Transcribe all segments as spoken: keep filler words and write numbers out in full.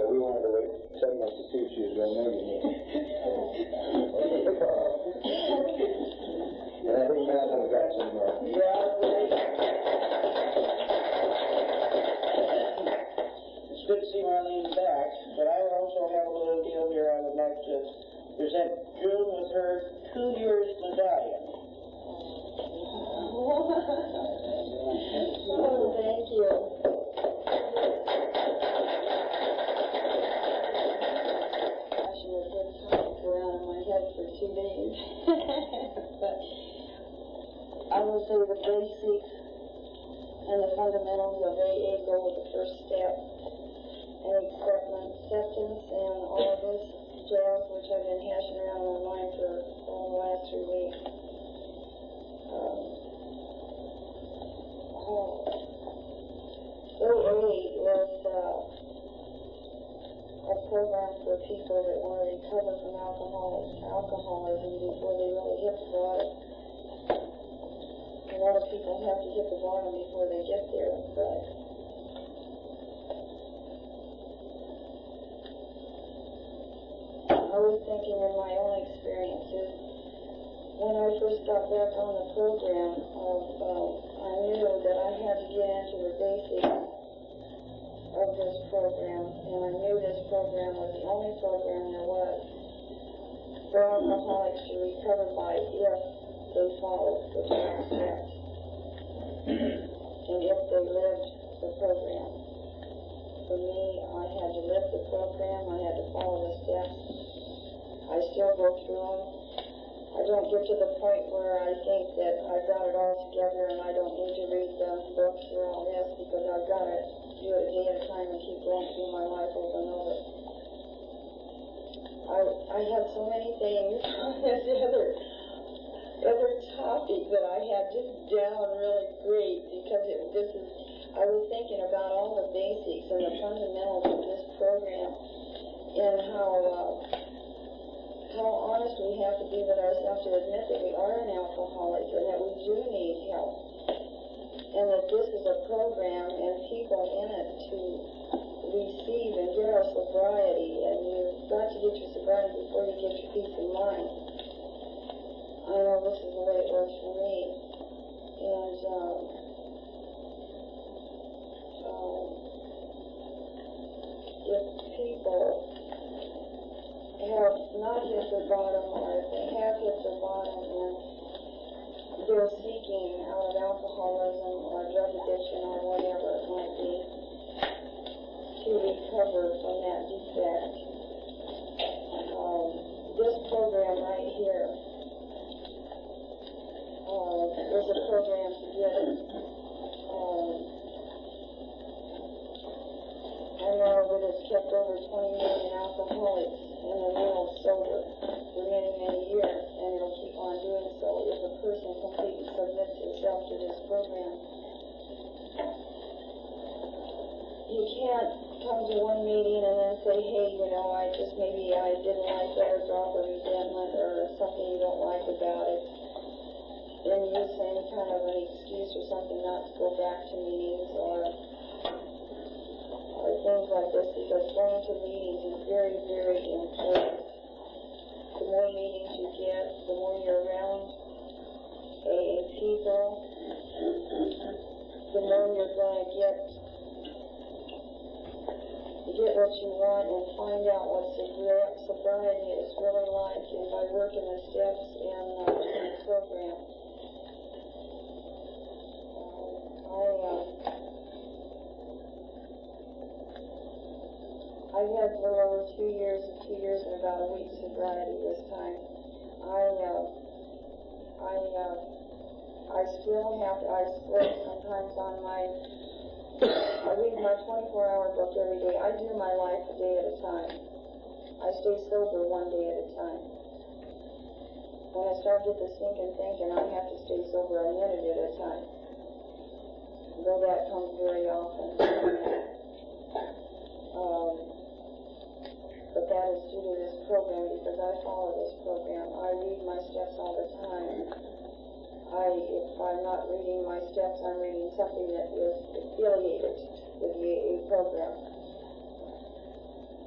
we wanted to wait ten minutes to see if she was going to make it. And I think Madeline got some more. Yeah, it's good to see Marlene back, but I also have a little deal here I would like to present June with her two years medallion. Oh, thank you. I should have been talking around in my head for two days. But I would say the basics and the fundamentals of A A go with the first step. And acceptance and all of this jazz, which I've been hashing around in my mind for all the last three weeks. Um, oh. A A is uh, a program for people that want to recover from alcohol, alcoholism before they really hit the bottom. A lot of people have to hit the bottom before they get there, but I was thinking in my own experiences, when I first got back on the program, of, uh, I knew that I had to get into the basics of this program, and I knew this program was the only program there was for alcoholics to recover by if they followed the twelve steps, and if they lived the program. For me, I had to live the program, I had to follow the steps. I still go through them. I don't get to the point where I think that I've got it all together and I don't need to read the books or all this, because I've got to do it a day at a time and keep going through my life over and over. I I have so many things on this other, other topic that I had just down really great, because it, this is, I was thinking about all the basics and the fundamentals of this program and how uh, how honest we have to be with ourselves to admit that we are an alcoholic and that we do need help, and that this is a program and people in it to receive and get our sobriety, and you've got to get your sobriety before you get your peace of mind. I know this is the way it works for me, and um, um, if people have not hit the bottom, or if they have hit the bottom and they're seeking out of alcoholism or drug addiction or whatever it might be to recover from that defect, um, this program right here uh, is a program to get um, I know that it's kept over twenty million alcoholics in the world sober for many, many years, and it'll keep on doing so if a person completely submits himself to this program. You can't come to one meeting and then say, hey, you know, I just maybe I didn't like that, or drop a resentment or something you don't like about it, and use any kind of an excuse or something not to go back to meetings or or things like this, because going to meetings is very, very important. The more meetings you get, the more you're around A A people, the more you're going to get get what you want and find out what sobriety is really like, and by working the steps and uh, the program. Uh, I uh, I've had a little over two years and two years and about a week's sobriety this time. I, uh, I, uh, I still have to, I sleep sometimes on my, I read my twenty-four hour book every day. I do my life a day at a time. I stay sober one day at a time. When I start to get the stinking thinking, I have to stay sober a minute at a time. Though that comes very often. Um, But that is due to this program, because I follow this program. I read my steps all the time. I, if I'm not reading my steps, I'm reading something that is affiliated with the A A program.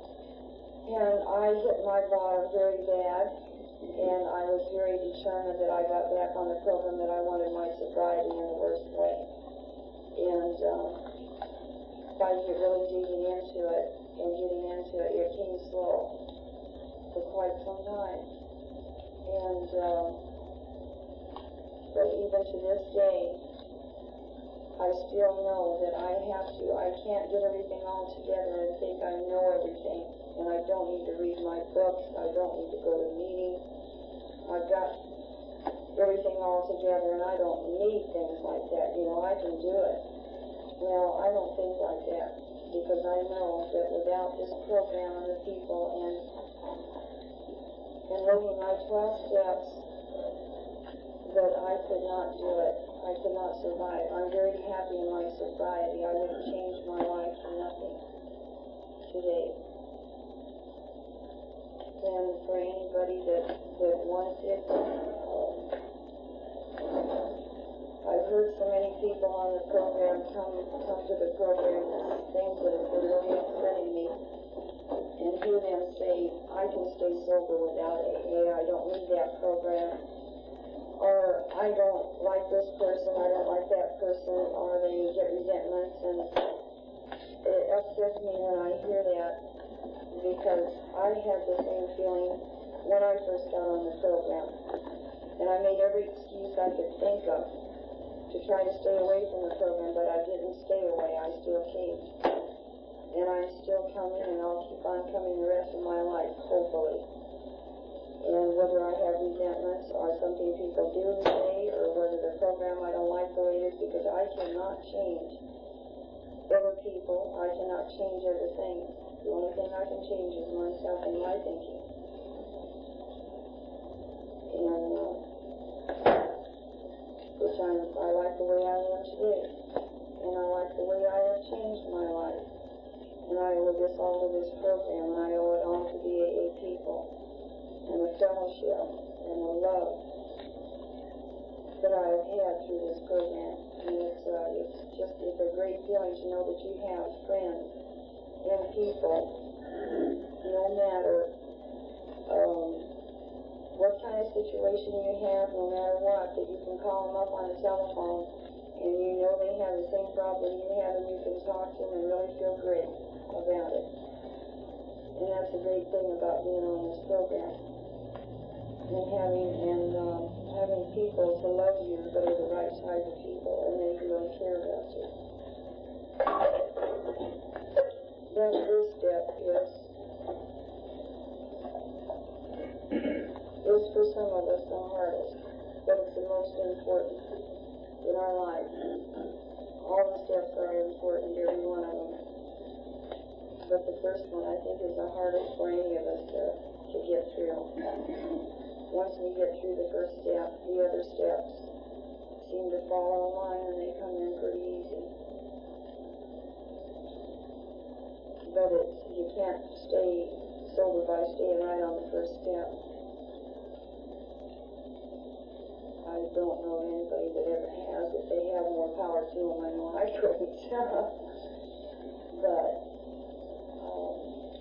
and I hit my bottom very bad, and I was very determined that I got back on the program, that I wanted my sobriety in the worst way. And um, by really digging into it and getting into it, it came slow for quite some time. And um, but even to this day, I still know that I have to, I can't get everything all together and think I know everything. And I don't need to read my books. I don't need to go to meetings. I've got everything all together, and I don't need things like that. You know, I can do it. Well, I don't think like that, because I know that without this program and the people and and living my twelve steps, that I could not do it. I could not survive. I'm very happy in my sobriety. I wouldn't change my life for nothing today. And for anybody that, that wants it, um, I've heard so many people on the program come come to the program, things that have been really upsetting me, and hear them say, I can stay sober without A A, I don't need that program. Or, I don't like this person, I don't like that person, or they get resentments, and it upsets me when I hear that, because I had the same feeling when I first got on the program. And I made every excuse I could think of to try to stay away from the program, but I didn't stay away, I still came. And I'm still coming, and I'll keep on coming the rest of my life, hopefully. And whether I have resentments or something people do say, or whether the program I don't like the way it is, because I cannot change other people, I cannot change other things. The only thing I can change is myself and my thinking. And, uh, which I'm, I like the way I am today. And I like the way I have changed my life. And I owe this all to this program, and I owe it all to the A A people. And the fellowship and the love that I have had through this program. And it's, uh, it's just, it's a great feeling to know that you have friends and people, no matter um, what kind of situation you have, no matter what, that you can call them up on the telephone and you know they have the same problem you have, and you can talk to them and really feel great about it. And that's a great thing about being on this program. And having and um, having people to love you that are the right type of people, and they really care about you. That first step is is for some of us the hardest, but it's the most important in our life. All the steps are important, every one of them. But the first one, I think, is the hardest for any of us to, to get through. Once we get through the first step, the other steps seem to fall in line, and they come in pretty easy. But it's, you can't stay sober by staying right on the first step. I don't know anybody that ever has. If they have, more power to them. I know I couldn't. But um,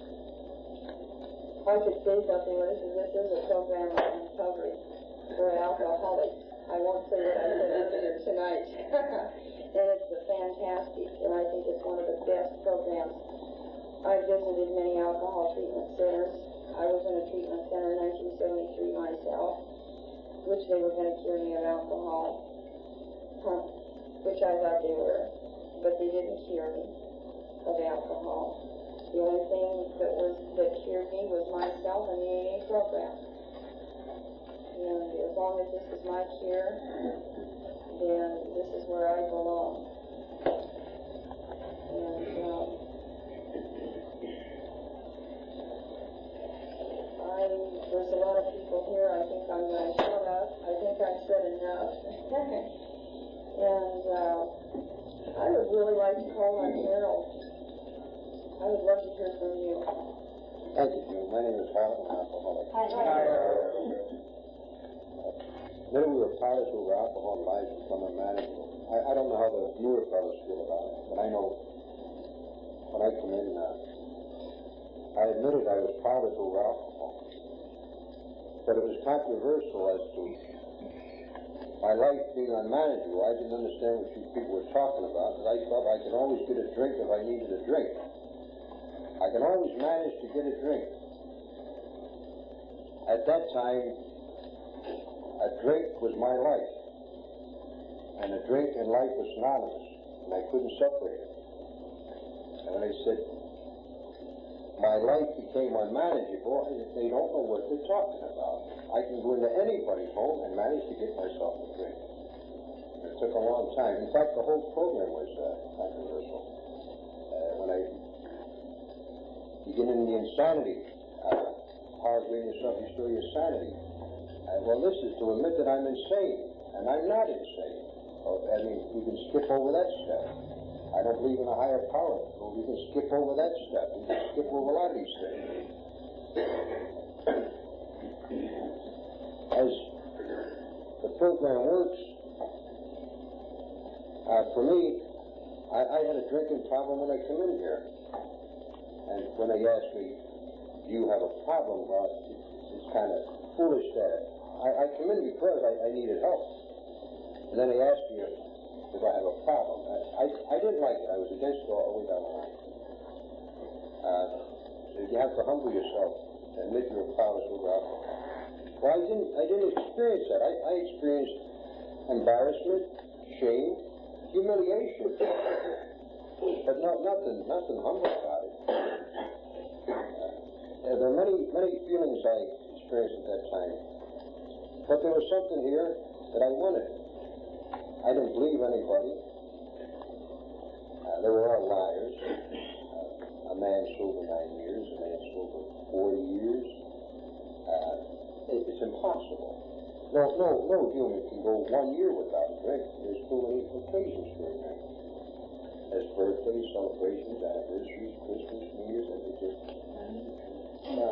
I could say something. Well, this is this is a program on recovery for alcoholics. I won't say what I said earlier tonight. And it's a fantastic, and I think it's one of the best programs. I visited many alcohol treatment centers. I was in a treatment center in nineteen seventy-three myself, which they were going to cure me of alcohol, huh, which I thought they were, but they didn't cure me of alcohol. The only thing that was that cured me was myself and the A A program. And as long as this is my cure, then this is where I belong. And um, I, there's a lot of people here. I think I'm going to shut up. I think I've said enough. And uh, I would really like to call on Harold. I would love to hear from you. Thank you, June. My name is Harold, I'm an alcoholic. Hi. Hi. Maybe we were pilots who were alcohol life become a manageable. I, I don't know how the newer fellows feel about it, but I know when I come in, uh, I I admitted I was powdered over alcohol. But it was controversial as to my life being unmanageable. I didn't understand what you people were talking about, but I thought I could always get a drink if I needed a drink. I can always manage to get a drink. At that time, a drink was my life. And a drink and life was synonymous. And I couldn't separate it. And when they said my life became unmanageable, they don't know what they're talking about. I can go into anybody's home and manage to get myself a drink. And it took a long time. In fact, the whole program was uh, controversial. Uh, when I begin in the insanity, uh, arguing yourself, restore your sanity. Uh, well, this is to admit that I'm insane, and I'm not insane. Oh, I mean, we can skip over that step. I don't believe in a higher power. Well, we can skip over that step. We can skip over a lot of these things. As the program works, uh, for me, I, I had a drinking problem when I come in here. And when they ask me, do you have a problem? Well, it's, it's kind of foolish that I, I come in because I, I needed help. And then they ask me if I have a problem. I, I, I didn't like it. I was against it all the way down the line. Uh, so you have to humble yourself and admit you're a powerless over alcohol. Well, I didn't, I didn't experience that. I, I experienced embarrassment, shame, humiliation. But no, nothing, nothing humble about it. Uh, there are many, many feelings I experienced at that time. But there was something here that I wanted. I didn't believe anybody. Uh, they were all liars. Uh, a man sober nine years, a man sober forty years. Uh, it, it's impossible. No, no, no human can go one year without a drink. There's too many occasions for a drink. There's birthdays, celebrations, anniversaries, Christmas, New Year's, and it just... No.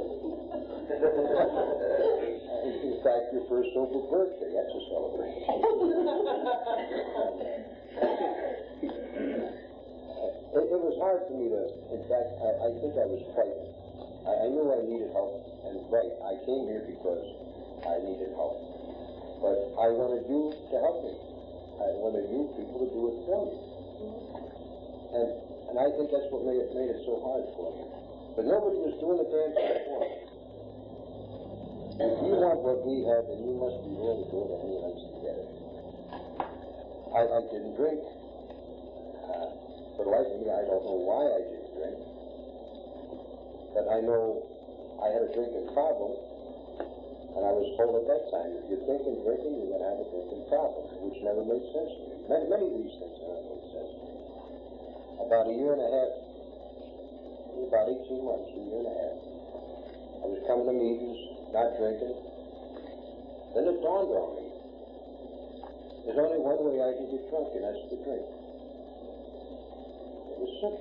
In fact, your first sober birthday, that's a celebration. it, it was hard for me to, in fact, I, I think I was frightened. I, I knew I needed help, and right, I came here because I needed help. But I wanted you to help me. I wanted you people to do it for me. And, and I think that's what made it, made it so hard for me. But nobody was doing the damn thing for me. If you want what we have, then you must be willing to go to any lengths to get it. I, I didn't drink. Uh, for the life of me, I don't know why I didn't drink. But I know I had a drinking problem, and I was told at that time, if you're thinking drinking, you're going to have a drinking problem, which never made sense to me. Many, many of these things never made sense to me. About a year and a half, about eighteen months, a year and a half, I was coming to meetings, not drinking. Then it dawned on me, there's only one way I can get drunk, and that's to drink. It was simple.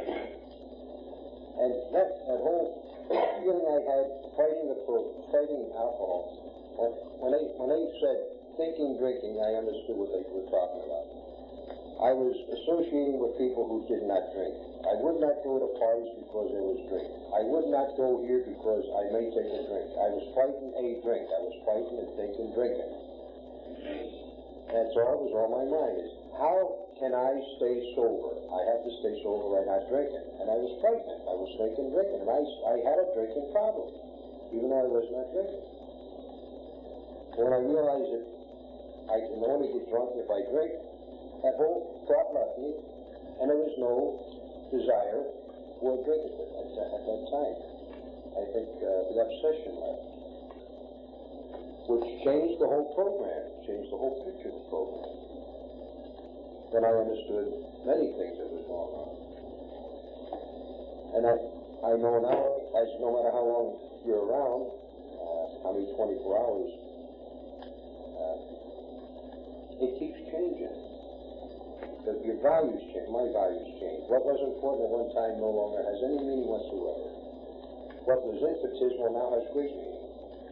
And that, that whole feeling I had fighting the pro, fighting alcohol, when, when, they, when they said thinking drinking, I understood what they were talking about. I was associating with people who did not drink. I would not go to parties because there was drink. I would not go here because I may take a drink. I was fighting a drink. I was fighting and thinking drinking. That's all was on my mind is, how can I stay sober? I have to stay sober by not drinking. And I was fighting it. I was thinking drinking. And I, I had a drinking problem, even though I was not drinking. When I realized that I can only get drunk if I drink, that whole thought left me, and there was no desire for drinking at, at, at that time. I think uh, the obsession left, which changed the whole program, changed the whole picture of the program. Then I understood many things that was going on. And I, I know now, as no matter how long you're around, uh, how many twenty-four hours, uh, it keeps changing. That your values change, my values change. What was important at one time no longer has any meaning whatsoever. What was infinitesimal now has great meaning.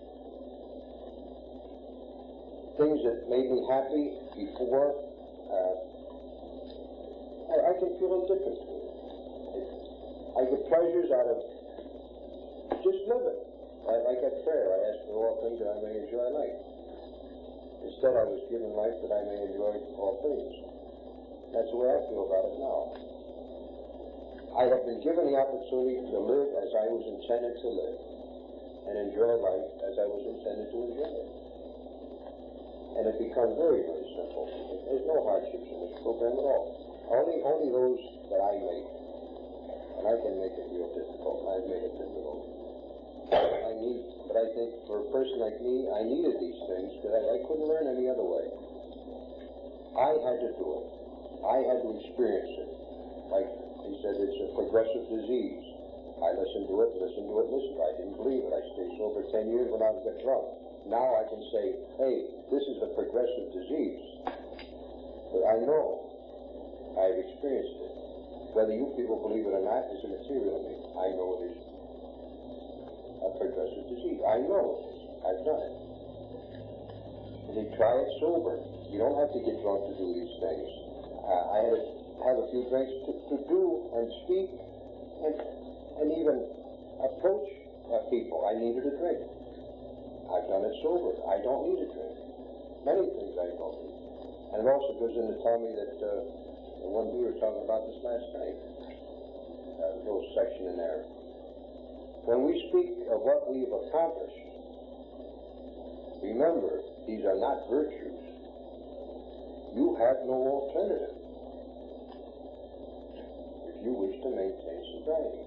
Things that made me happy before, uh, I, I can feel indifferent to it. I get pleasures out of live it. Like, like at prayer, I ask for all things that I may enjoy life. Instead, I was given life that I may enjoy all things. That's the way I feel about it now. I have been given the opportunity to live as I was intended to live, and enjoy life as I was intended to enjoy it. And it becomes very, very simple. There's no hardships in this program at all. Only, only those that I make. And I can make it real difficult. I've made it difficult. I need, but I think for a person like me, I needed these things because I, I couldn't learn any other way. I had to do it. I had to experience it. Like he said, it's a progressive disease. I listened to it, listened to it, listened. I didn't believe it. I stayed sober ten years when I was get drunk. Now I can say, hey, this is a progressive disease. But I know I've experienced it. Whether you people believe it or not is immaterial to me. I know it is a progressive disease. I know it is. I've done it. And you try it sober. You don't have to get drunk to do these things. Uh, I had to have a few drinks to, to do and speak and, and even approach uh, people. I needed a drink. I've done it sober. I don't need a drink. Many things I don't need. And it also goes in to tell me that uh, the one we were talking about this last night, uh, a little section in there. When we speak of what we've accomplished, remember, these are not virtues. You have no alternative if you wish to maintain sobriety.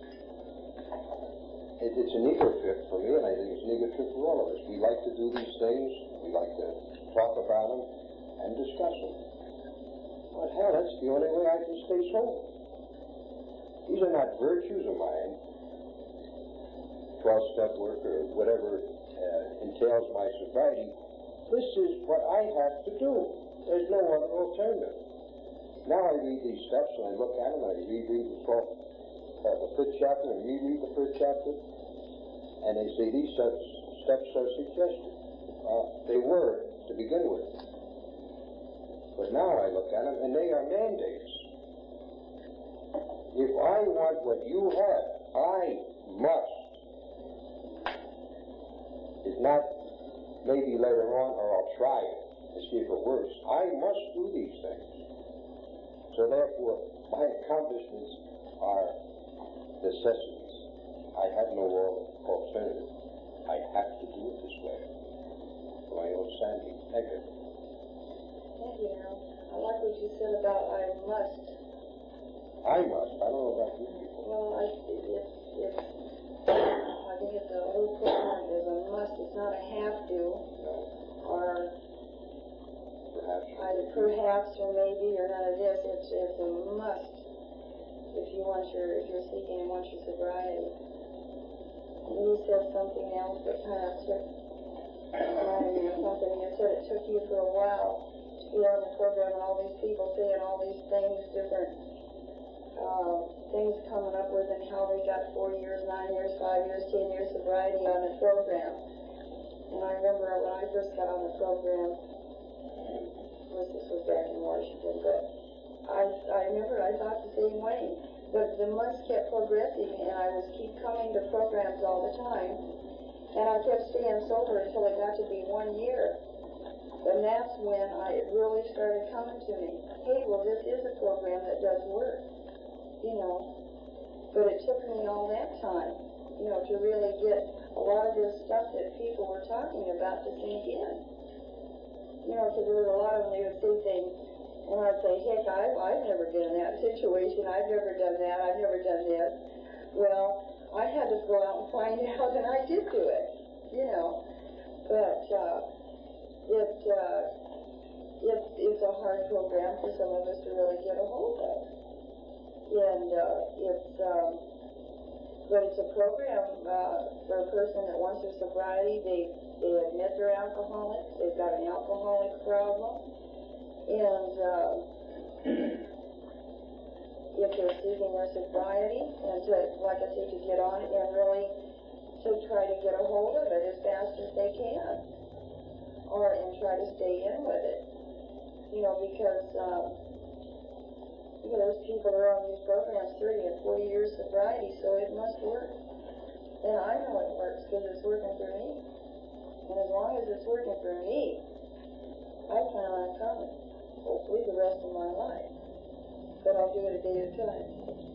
It, it's an ego trip for me, and I think it's an ego trip for all of us. We like to do these things. We like to talk about them and discuss them. But hell, that's the only way I can stay sober. These are not virtues of mine. twelve-step work or whatever uh, entails my sobriety. This is what I have to do. There's no other alternative. Now I read these steps and I look at them and I reread the, twelfth, uh, the fifth chapter and reread the first chapter, and they say these steps, steps are suggested. Uh, they were to begin with. But now I look at them and they are mandates. If I want what you have, I must. It's not maybe later on, or I'll try it to see if it works. I must do these things. So therefore, my accomplishments are necessities. I have no alternative. I have to do it this way. My own sanity. Thank you. Thank you, Al. I like what you said about I must. I must. I don't know about you people. Well, I, it, it, it's, I think it's a whole program is a must. It's not a have to. No. Or perhaps. Either perhaps or maybe or none of this. It's it's a must if you want your if you're seeking and want your sobriety. And you said something else that kind of took reminded me of something. You said it took you for a while to get on the program and all these people saying all these things, different uh, things coming up with and how they got four years, nine years, five years, ten years sobriety on the program. And I remember when I first got on the program, of course this was back in Washington, but I, I remember I thought the same way. But the months kept progressing and I was keep coming to programs all the time. And I kept staying sober until it got to be one year. And that's when I, it really started coming to me. Hey, well this is a program that does work. You know, but it took me all that time, you know, to really get a lot of this stuff that people were talking about to sink in. You know, because there was a lot of them, they would say things, and I'd say, heck, I, I've never been in that situation, I've never done that, I've never done this. Well, I had to go out and find out, and I did do it, you know. But uh, it, uh, it, it's a hard program for some of us to really get a hold of. And uh, it's, um, but it's a program uh, for a person that wants their sobriety. They they admit they're alcoholics. They've got an alcoholic problem, and uh, if they're seeking their sobriety, and to, like I say, to get on it and really to try to get a hold of it as fast as they can, or and try to stay in with it. You know, because. Uh, You know, those people are on these programs thirty and forty years sobriety, so it must work. And and I know it works because it's working for me. And as long as it's working for me, I plan on coming. Hopefully the rest of my life. But I'll do it a day at a time.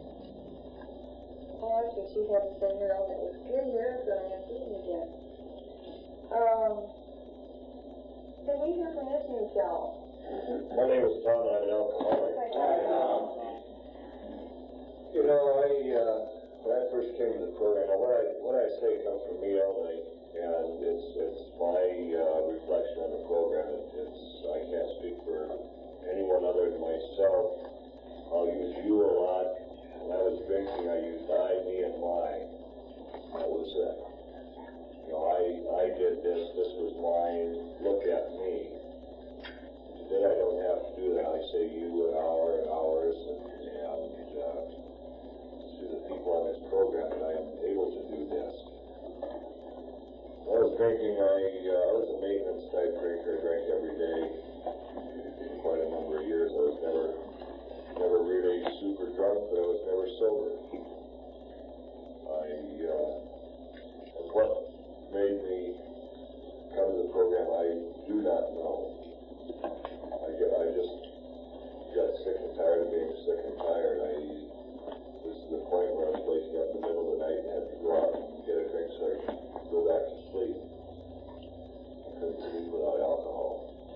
Oh, that's what she had to say here. Oh, that was good marathon. I'm seeing again. Um, did we hear from this new fellow? My name is Tom. I'm an alcoholic. Hi, Tom. You know, I uh, when I first came to the program, what I what I say comes from me only, and it's it's my uh, reflection on the program. It, it's I can't speak for anyone other than myself. I'll use you a lot. When I was drinking, I used I, me, and my. That was it. You know, I I did this. This was mine. Look at me. Today I don't have to do that. I say you and our and ours, and, and uh, to the people on this program that I am able to do this. When I was drinking, I, uh, I was a maintenance type drinker. I drank every day for quite a number of years. I was never, never really super drunk, but I was never sober. I, uh, and what made me come to the program, I do not know. I, get, I just got sick and tired of being sick and tired. I, this is the point where I was waking up in the middle of the night and had to go out and get a drink so I could go back to sleep. I couldn't sleep without alcohol.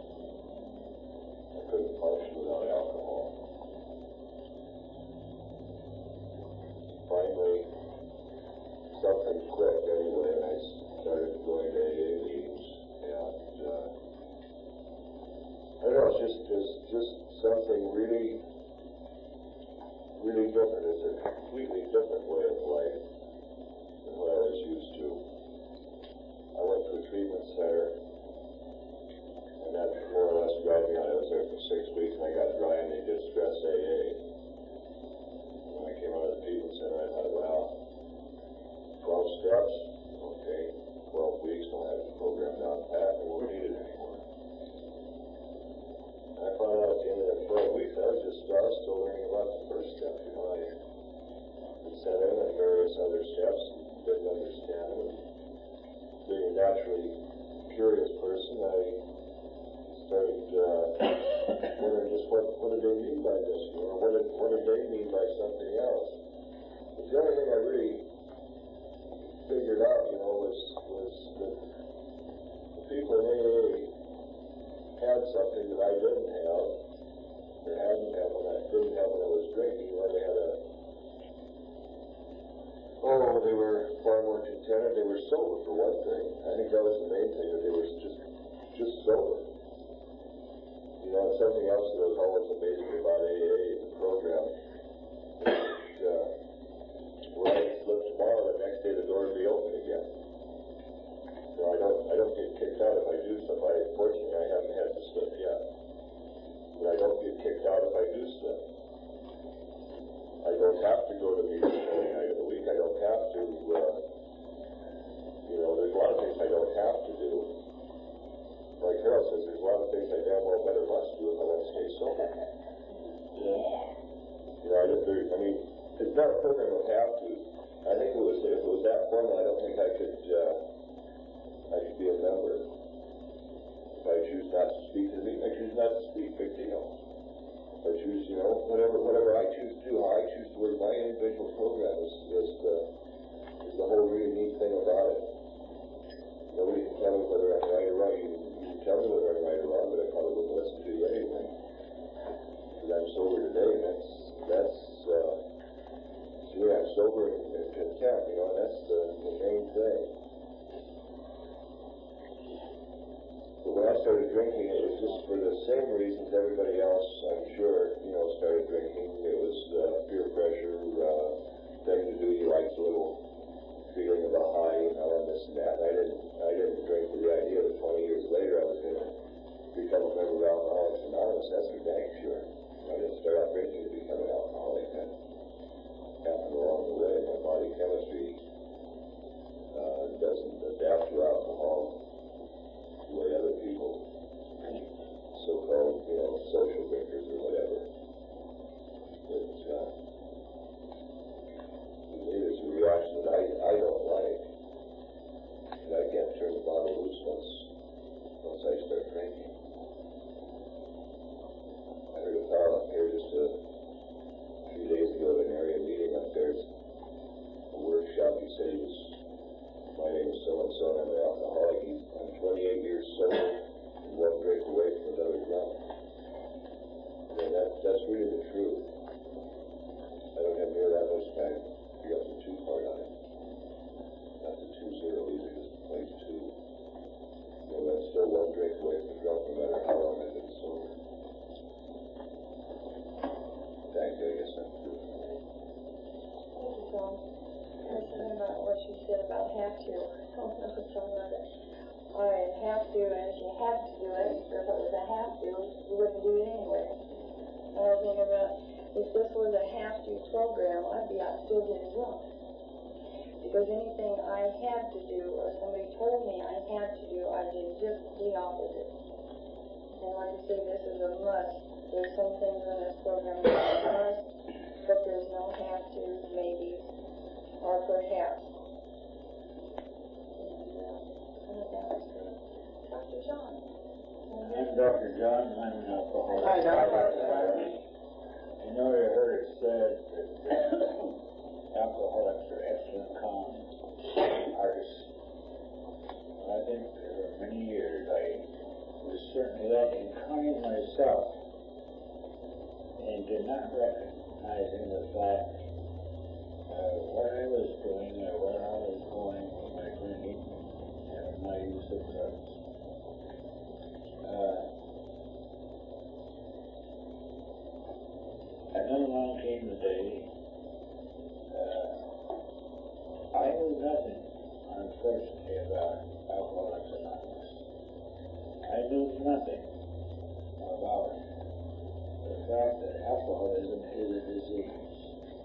I couldn't function without alcohol. Finally, something clicked anyway, and I started going to A A meetings, and uh, I don't know, it's just, just, just something really, really different. It's a completely different way of life than what I was used to. I went to a treatment center, and that more or less dried me out. I was there for six weeks, and I got dry, and they did stress A A. When I came out of the treatment center, I thought, well, twelve steps, okay, twelve weeks, we'll have the program down pat, and we'll need it anymore. I found out at the end of the twelve weeks, I was just, I was still learning about the first step. You know, I was sent in and various other steps and didn't understand it. Being a naturally curious person, I started uh, wondering just what, what did they mean by this, or what did, what did they mean by something else. But the only thing I really figured out, you know, was, was that the people in A A had something that I didn't have, or hadn't had when I didn't have when I was drinking. You know, they had a, oh, they were far more contented. They were sober, for one thing. I think that was the main thing, that they were just, just sober. You know, and something else that was always amazing about A A, the program, is, uh, when I slip tomorrow, the next day the door will be open again. You know, I don't, I don't get kicked out if I do stuff. I, fortunately, I haven't had to slip yet. But I don't get kicked out if I do slip. I don't have to go to meetings every night of the week. I don't have to, uh, you know, there's a lot of things I don't have to do. Like Carol says, there's a lot of things I damn well better must do if I want to stay sober. Yeah. You know, I, there, I mean, it's not a program of have to. I think it was, if it was that formal, I don't think I could, uh, I could be a member. If I choose not to speak to the meeting, I choose not to speak. Big deal. If I choose, you know, whatever, whatever I choose to do, how I choose to work my individual program is, is the, is the whole really neat thing about it. Nobody can tell me whether I'm right or wrong. You, you can tell me whether I'm right or wrong, but I probably wouldn't listen to you anyway. Because I'm sober today, and that's, that's, uh, see, I'm sober and content, you know, and that's the, the main thing. But when I started drinking, it was just for the same reasons everybody else, I'm sure, you know, started drinking. It was uh, peer pressure, uh, thing to do. You liked a little feeling of a high, you know, and this and that. I didn't, I didn't drink for the idea that twenty years later I was going to become a member of Alcoholics Anonymous. That's for dang sure. I didn't start out drinking to become an alcoholic. That happened along the way. My body chemistry uh, doesn't adapt to alcohol the way other people, so-called, you know, social drinkers or whatever. But uh, to me, it's a reaction have to, and if you had to do it, or if it was a have to, you wouldn't do it anyway. And I was thinking about, if this was a have to program, I'd be out still getting drunk. Because anything I had to do, or somebody told me I had to do, I did just the opposite. And like I say, this is a must. There's some things in this program that are a must, but there's no have to, maybe, or perhaps. Doctor John. I'm Doctor John. I'm an alcoholic. Hi, Doctor You know, you heard it said that alcoholics are excellent con artists. Well, I think for many years I was certainly that inclined myself and did not recognizing the fact uh, what I was doing or where I was going with my drinking and my use of drugs. Uh, and then along came the day uh, I knew nothing, unfortunately, about Alcoholics Anonymous. I knew nothing about the fact that alcoholism is a disease.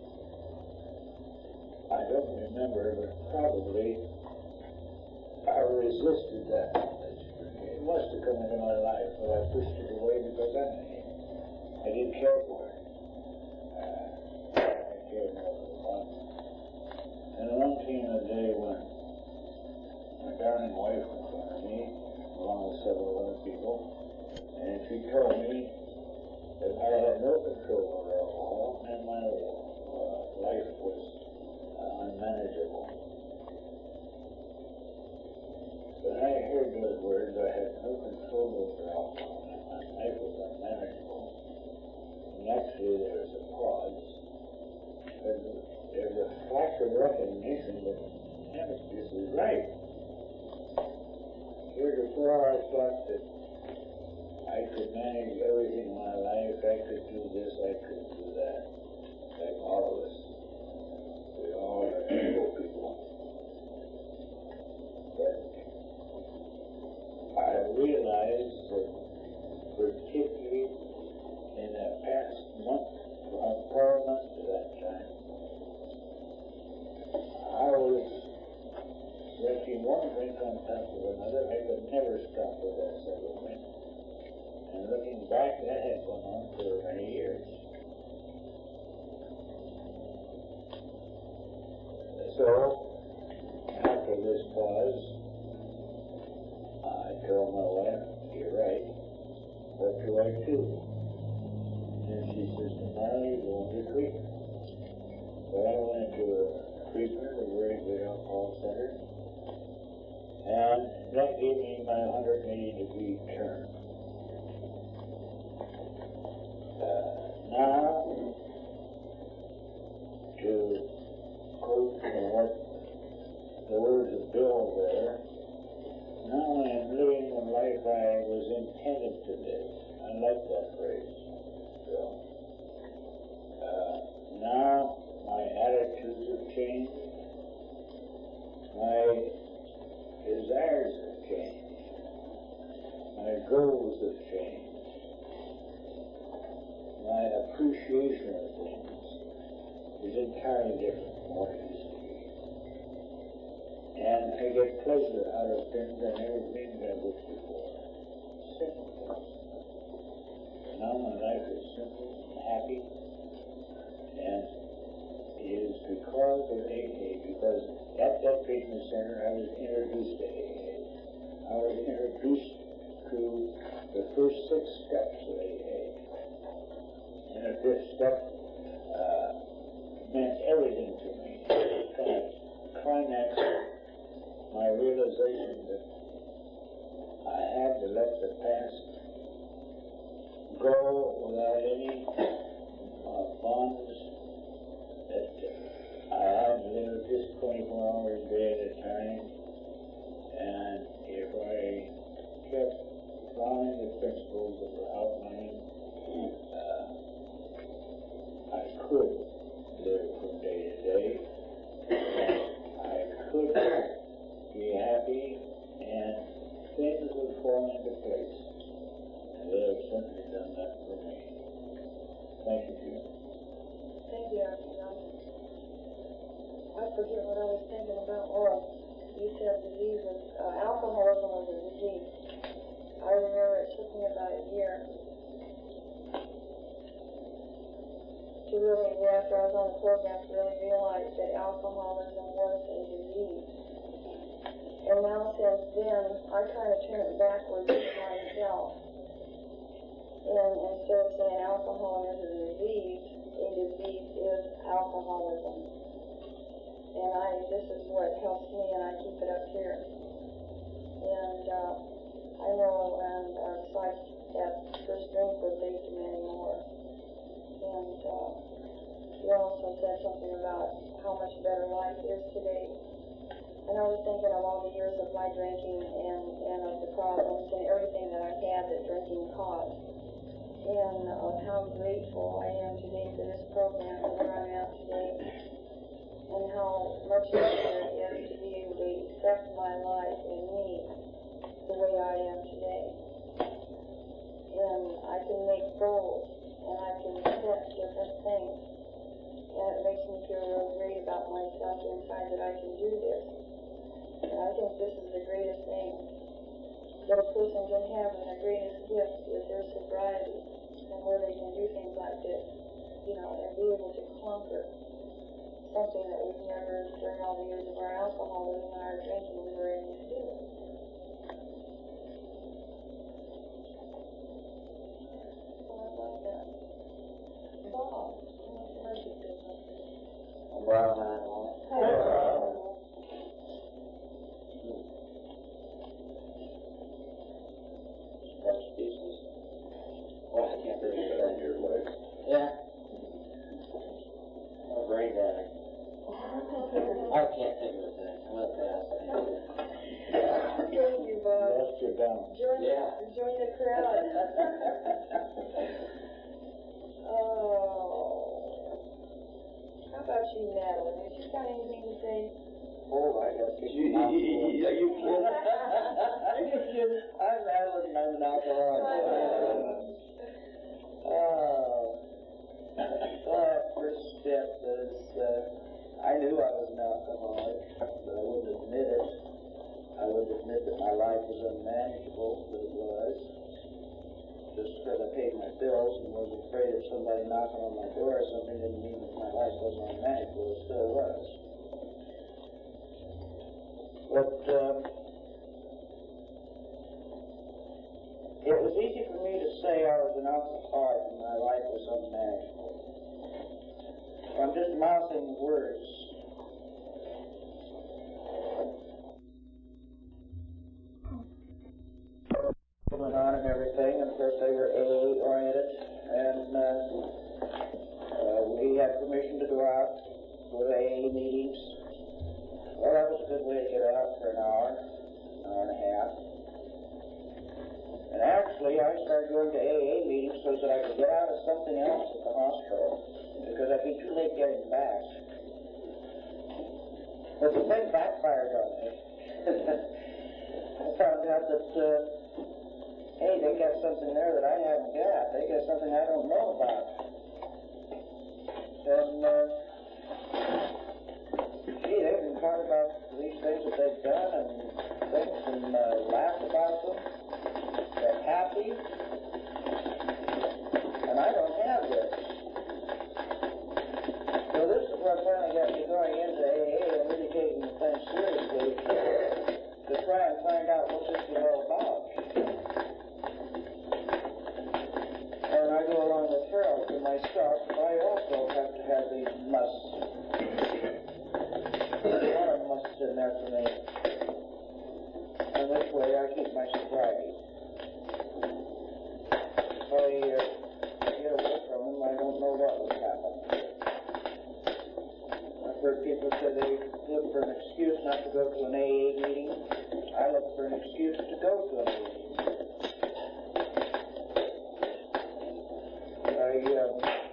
I don't remember, but probably I resisted that knowledge. It must have come into my life, but I pushed it away because I, I didn't care for it. Uh, I cared more for the fun. And along came a day when my darling wife in front of me, along with several other people, and she told me that I had no control over alcohol and my uh, life was uh, unmanageable. When I heard those words, I had no control over alcohol and my life was unmanageable. Naturally, there was a pause. There's a, there's a flash of recognition that, damn it, this is right. Heretofore, I thought that I could manage everything in my life. I could do this, I could do that. Like all of us. We all are evil people. But I realized that particularly in the past month, from four months to that time, I was drinking one drink on top of another. I could never stop with that several drinks. And looking back, that had gone on for many years. So, after this pause, I told my wife, "You're right. What do I do?" And she says, "Tomorrow you go into treatment." So I went to a treatment, a very good alcohol center, and that gave me my one hundred eighty degree turn. Uh, now, to quote from what the words of Bill there, now I am living the life I was intended to live. I like that phrase, Bill. Uh, now my attitudes have changed. My desires have changed. My goals have changed. My appreciation of things is entirely different from what it used to be. And I get pleasure out of things I never dreamed I would before. Simple things. Now my life is simple and happy, and it is because of A A, because at that treatment center I was introduced to A A. I was introduced to the first six steps of A A. And the fifth step uh, meant everything to me. It kind of climaxed my realization that I had to let the past go without any uh, bonds, that I had to live just twenty-four hours a day at a time, and if I kept following the principles that were outlined, uh, I could live from day to day, and I could be happy, and things would program to really realize that alcoholism was a disease. And now since then, I kind of turn it backwards to myself. And instead of saying alcohol is a disease, a disease is alcoholism. And I, this is what helps me, and I keep it up here. And uh, I know, and uh, besides that first drink would lead to many more. And uh, you also said something about how much better life is today. And I was thinking of all the years of my drinking and, and of the problems and everything that I've had that drinking caused. And of how grateful I am today for this program and where I'm at today. And how much easier it is to be able to accept my life and me the way I am today. And I can make goals, and I can set different things. And it makes me feel real great about myself inside that I can do this. And I think this is the greatest thing that a person can have, and the greatest gift is their sobriety, and where they can do things like this, you know, and be able to conquer something that we've never, during all the years of our alcoholism and our drinking, we were able to do. So I like that. Bob, Well, uh, hi, Bob. That's pieces. Well, I can't think of On your leg. Yeah. A brain damage. I can't think of a thing. I'm gonna pass. Thank you, Bob. Lost your balance. Join, Yeah. the, join the crowd. Oh. How about you, Madeline? Have you got anything to say? Oh, I got to you. Are you kidding? Are you kidding? I'm Madeline, I'm an alcoholic. Oh. Well, that first step is, uh, I knew I was an alcoholic, but I wouldn't admit it. I wouldn't admit that my life was unmanageable, but it was. Just because I paid my bills and was afraid of somebody knocking on my door or something didn't mean that my life wasn't unmanageable. It still was. But um, it was easy for me to say I was an alcoholic and my life was unmanageable. I'm just mouthing words. Went on and everything, and of course they were A A oriented, and uh, uh, we had permission to go out for A A meetings. Well, that was a good way to get out for an hour, an hour and a half. And actually, I started going to A A meetings so that I could get out of something else at the hospital, because I'd be too late getting back. But the thing backfired on me. I found out that, uh, hey, they got something there that I haven't got. They got something I don't know about. And, uh, gee, they can talk about these things that they've done and things and uh, laugh about them. They're happy. And I don't have this. So this is what finally got me going into A A and really taking the thing seriously to try and find out what this is all about. And I go along with Harold for myself, but I also have to have these musts. There's a lot of musts in there for me. And this way I keep my sobriety. If I uh, get away from them, I don't know what would happen. I've heard people say they look for an excuse not to go to an A A meeting. I look for an excuse to go to an A A meeting. I um,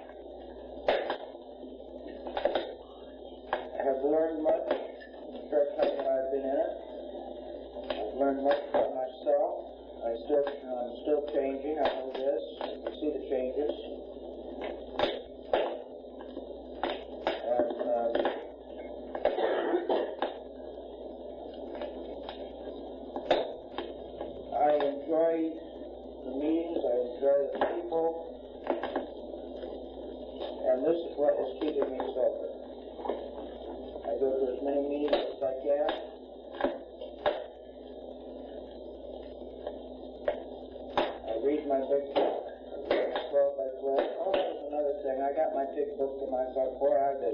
have learned much in the short time that I've been in it. I've learned much about myself. I still, I'm still changing. I know this. I can see the changes. And um, I enjoy the meetings. I enjoy the people. And this is what is keeping me sober.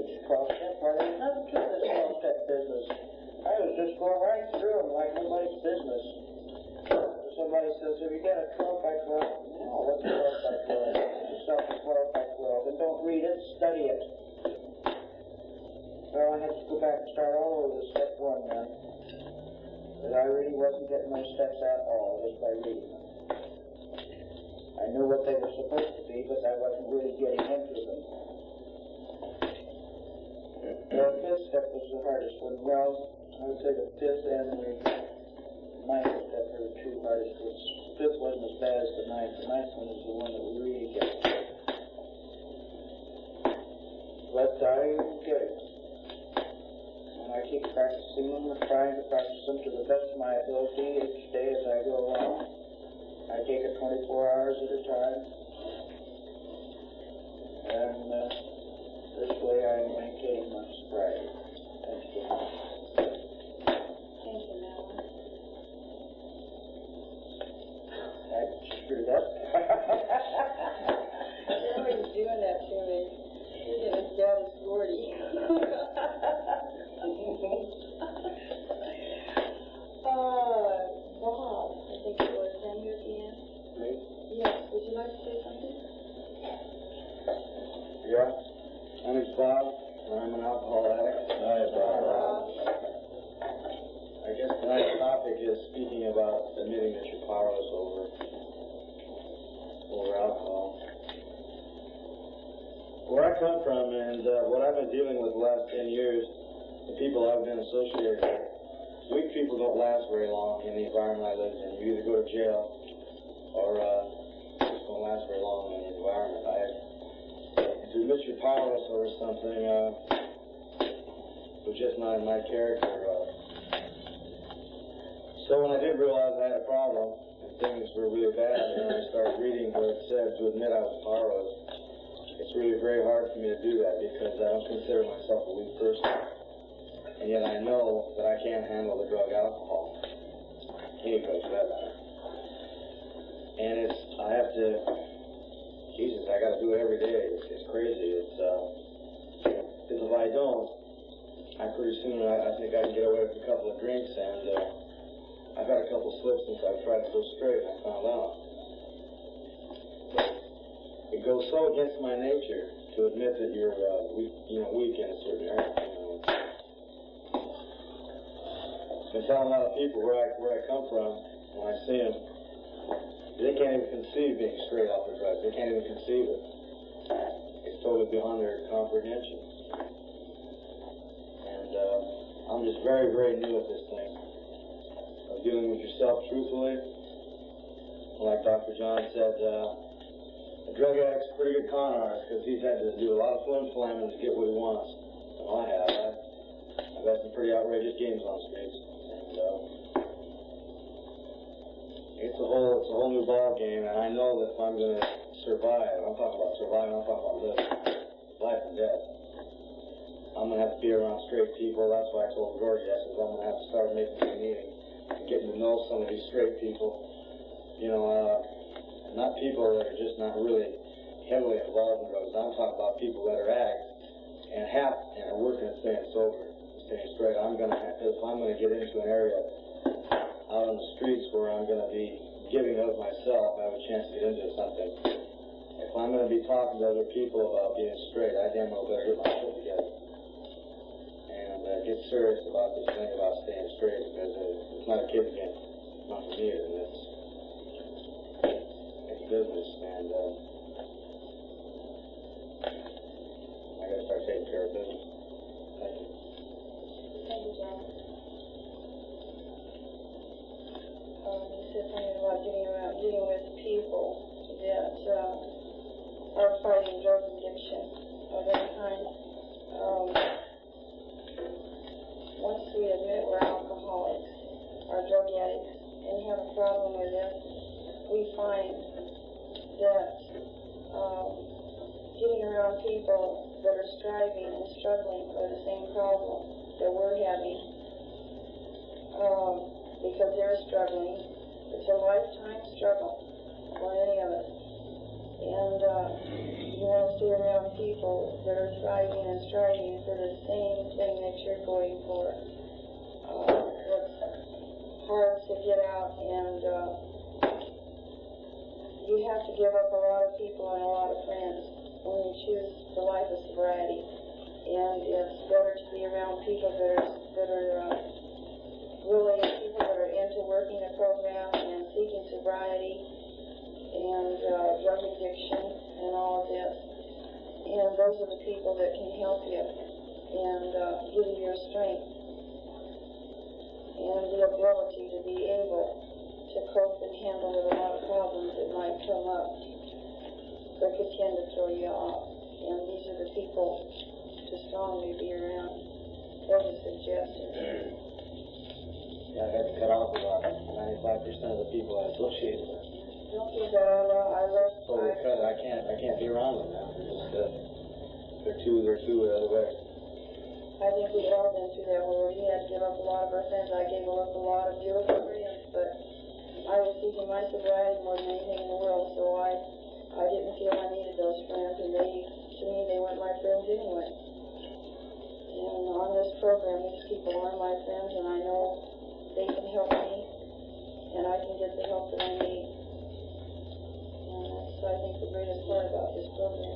huge twelve-step party. There's nothing to this twelve-step business. I was just going right through them like nobody's business. Somebody says, have you got a twelve by twelve? No, what's a twelve by twelve? Yourself a twelve by twelve. And don't read it, study it. Well, I had to go back and start all over with step one then. But I really wasn't getting my steps at all just by reading them. I knew what they were supposed to be, but I wasn't really getting into them. The fifth step was the hardest one. Well, I would say the fifth and the ninth step were the two hardest ones. The fifth wasn't as bad as the ninth. The ninth one is the one that we really get. But I get it. And I keep practicing them and trying to practice them to the best of my ability each day as I go along. I take it twenty-four hours at a time. And uh, this way I maintain my sobriety. Thank you. Thank you, Malin. I screwed up. You're always doing that to me. You're as bad as Gordy. uh, Bob, I think it was down here at the end. Me? Yes, would you like to say something? Yeah. My name's Bob, and I'm an alcohol addict. Hi, Bob. I guess tonight's topic is speaking about admitting that you're powerless over, over alcohol. Where I come from and uh, what I've been dealing with the last ten years, the people I've been associated with, weak people don't last very long in the environment I live in. You either go to jail or uh, just don't last very long in the environment. I, to admit you're powerless over something uh, was just not in my character. Uh, so when I did realize I had a problem and things were really bad, and I started reading what it said to admit I was powerless. It's really very hard for me to do that because I don't consider myself a weak person. And yet I know that I can't handle the drug alcohol. Any drug for that matter. And it's, I have to, Jesus, I gotta do it every day. It's, it's crazy. It's, uh, because if I don't, I pretty soon, I, I think I can get away with a couple of drinks, and uh, I've had a couple slips since I've tried to go straight, and I found out. It goes so against my nature to admit that you're, uh, weak, you know, weak in a certain area. You know. I've been telling a lot of people where I where I come from, when I see them, they can't even conceive being straight off the drugs. They can't even conceive it. It's totally beyond their comprehension. And uh, I'm just very, very new at this thing. Of dealing with yourself truthfully. Like Doctor John said, uh, a drug addict's a pretty good con artist because he's had to do a lot of flim-flamming to get what he wants. Well, I have. I, I've had some pretty outrageous games on the streets. And, uh, it's a whole, it's a whole new ball game, and I know that if I'm going to survive, I'm talking about surviving, I'm talking about living, life and death. I'm going to have to be around straight people. That's why I told Gordy, I said, I'm going to have to start making some meeting and getting to know some of these straight people. You know, uh, not people that are just not really heavily involved in drugs. I'm talking about people that are addicts and have and are working at staying sober, staying straight. I'm going to have, if I'm going to get into an area out on the streets where I'm going to be giving of myself, I have a chance to get into something. If I'm going to be talking to other people about being straight, I damn well better get my shit together and uh, get serious about this thing about staying straight, because uh, it's not a kid's game. It's not for me, and it's it's business, and uh, I got to start taking care of business. Thank you. Thank you, John. Um, you said something about getting around, getting with people that uh, are fighting drug addiction of any kind. Um, once we admit we're alcoholics, or drug addicts, and have a problem with it, we find that um, getting around people that are striving and struggling with the same problem that we're having, um, because they're struggling. It's a lifetime struggle for any of us. And uh, you want to stay around people that are thriving and striving for the same thing that you're going for. Uh, it's hard to get out, and uh, you have to give up a lot of people and a lot of friends when you choose the life of sobriety. And it's better to be around people that are, that are uh, really people that are into working the program and seeking sobriety and uh, drug addiction and all of this. And those are the people that can help you and uh, give you your strength and the ability to be able to cope and handle with a lot of problems that might come up that could tend to throw you off. And these are the people to strongly be around as a suggestion. Yeah, I had to cut off about ninety-five percent of the people I associated with. Don't do that. I love, I love, So because I can't, I can't be around them now. They're just, uh, they're too, they're too uh, the way. I think we've all been through that where we had to give up a lot of our friends. I gave up a lot of beautiful friends, but I was seeking my sobriety more than anything in the world, so I, I didn't feel I needed those friends, and they, to me, they weren't my friends anyway. And on this program, these people are my friends, and I know they can help me, and I can get the help that I need. And that's, I think, the greatest part about this program.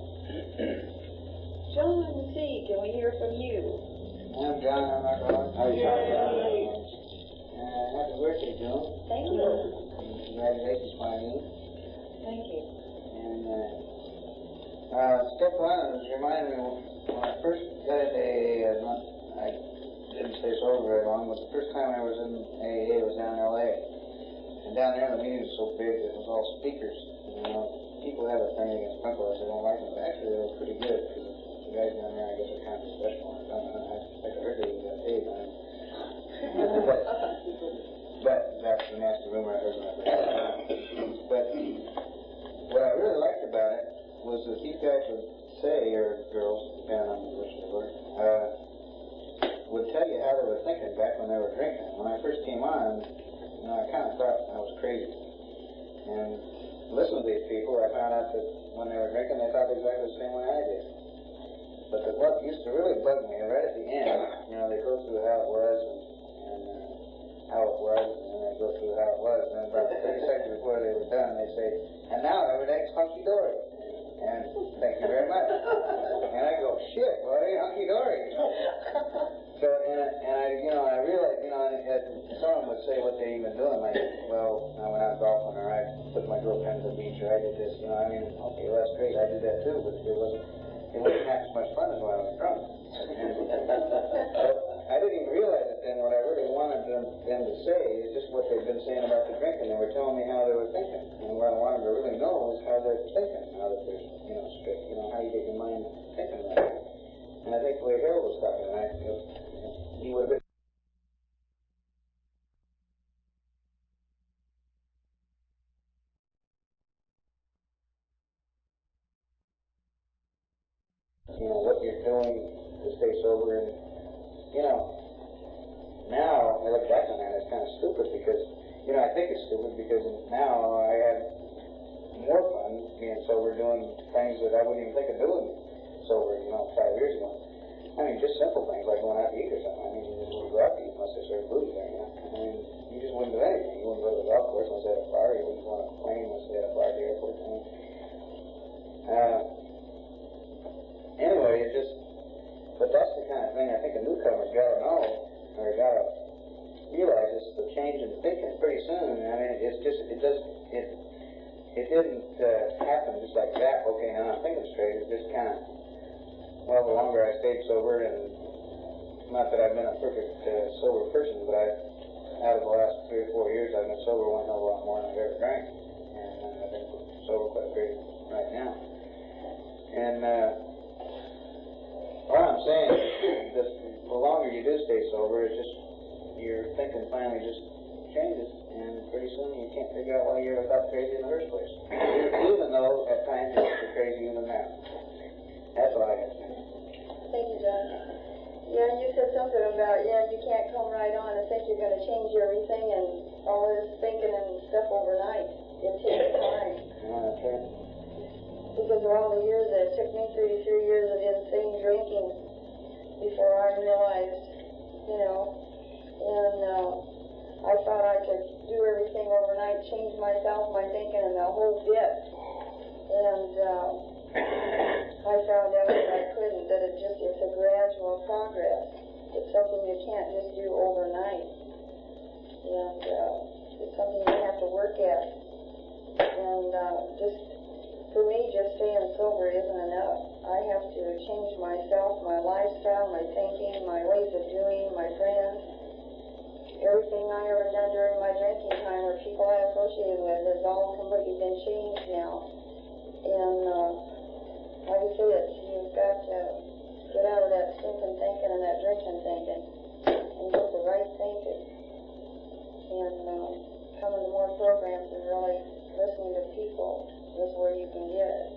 John C., can we hear from you? I'm John, I'm not going. How are you? Uh, happy birthday, Joan. Thank you. Congratulations, Marlene. Thank you. And uh, uh, step one was reminding me when I first got into A A, uh, not, I didn't stay sober very long, but the first time I was in A A was down in L A. And down there the meeting was so big that it was all speakers. You know, people have a thing against punk rockers, they don't like them, but actually they were pretty good. The guys down there, I guess, are kind of professional. I don't know. I heard they got paid on it. but, but that's the nasty rumor I heard when I heard. But what I really liked about it was that these guys would say, or girls, depending on which they were, uh, would tell you how they were thinking back when they were drinking. When I first came on, you know, I kind of thought I was crazy. And listening to these people, I found out that when they were drinking, they thought exactly the same way I did. But the, what used to really bug me, right at the end, you know, they go through how it was and, and uh, how it was, and then they go through how it was, and then about thirty seconds before they were done, they say, and now everything's hunky-dory. And thank you very much. And I go, shit, well, it ain't hunky-dory. So, and, and I, you know, I realized, you know, and, and someone would say what they even doing, like, well, I went out golfing, or I put my girlfriend to the beach, or I did this, you know, I mean, okay, well, that's great, I did that too, but it wasn't, it wasn't half as much fun as when I was drunk. And so I didn't even realize it then. What I really wanted them, them to say is just what they've been saying about the drinking. They were telling me how they were thinking. And what I wanted to really know is how they're thinking, how that they're, you know, straight, you know, how you get your mind thinking right. And I think the way Harold was talking tonight, you know, he would have been you know, what you're doing to stay sober. And, you know, now I look back on that, it's kind of stupid because, you know, I think it's stupid because now I have more fun being sober doing things that I wouldn't even think of doing sober, you know, five years ago. I mean, just simple things like going out to eat or something. I mean, you just wouldn't go out to eat unless they served booze there, you know. I mean, you just wouldn't do anything. You wouldn't go to the golf course unless they had a bar. You wouldn't go on a plane unless they had a bar at the airport. I mean, uh, anyway, it just, but that's the kind of thing I think a newcomer's got to know, or got to realize is the change in thinking pretty soon. I mean, it's just, it does, it, it didn't uh, happen just like that. Okay, now I'm thinking straight. It just kind of, well, the longer I stayed sober, and not that I've been a perfect uh, sober person, but I, out of the last three or four years, I've been sober one hell of a lot more than I've ever drank, and uh, I've been sober quite a bit right now. And uh, all I'm saying is that the longer you do stay sober, it's just your thinking finally just changes, and pretty soon you can't figure out why you ever thought crazy in the first place. Even though at times you're crazy even now. That's all I have to say. Thank you, John. Yeah, you said something about, yeah, you can't come right on and think you're going to change everything and all this thinking and stuff overnight. It takes time. Yeah, that's right. change myself, my thinking, and the whole bit. And uh, I found out that I couldn't, that it just, it's a gradual progress. It's something you can't just do overnight. And uh, it's something you have to work at. And uh, just, for me, just staying sober isn't enough. I have to change myself, my lifestyle, my thinking, my ways of doing, my friends. Everything I ever done during my drinking time or people I associated with has all completely been changed now. And uh, like I say, it's, you've got to get out of that stinking thinking and that drinking thinking and get the right thinking. And uh, coming to more programs and really listening to people is where you can get it.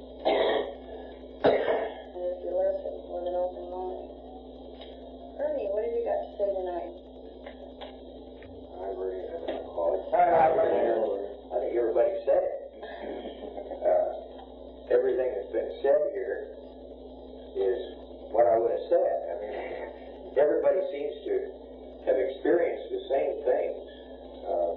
And if you listen with an open mind. Ernie, what have you got to say tonight? I'm Ernie, I'm an alcoholic. I think everybody said it. Uh, everything that's been said here is what I would have said. I mean, everybody seems to have experienced the same things. Uh,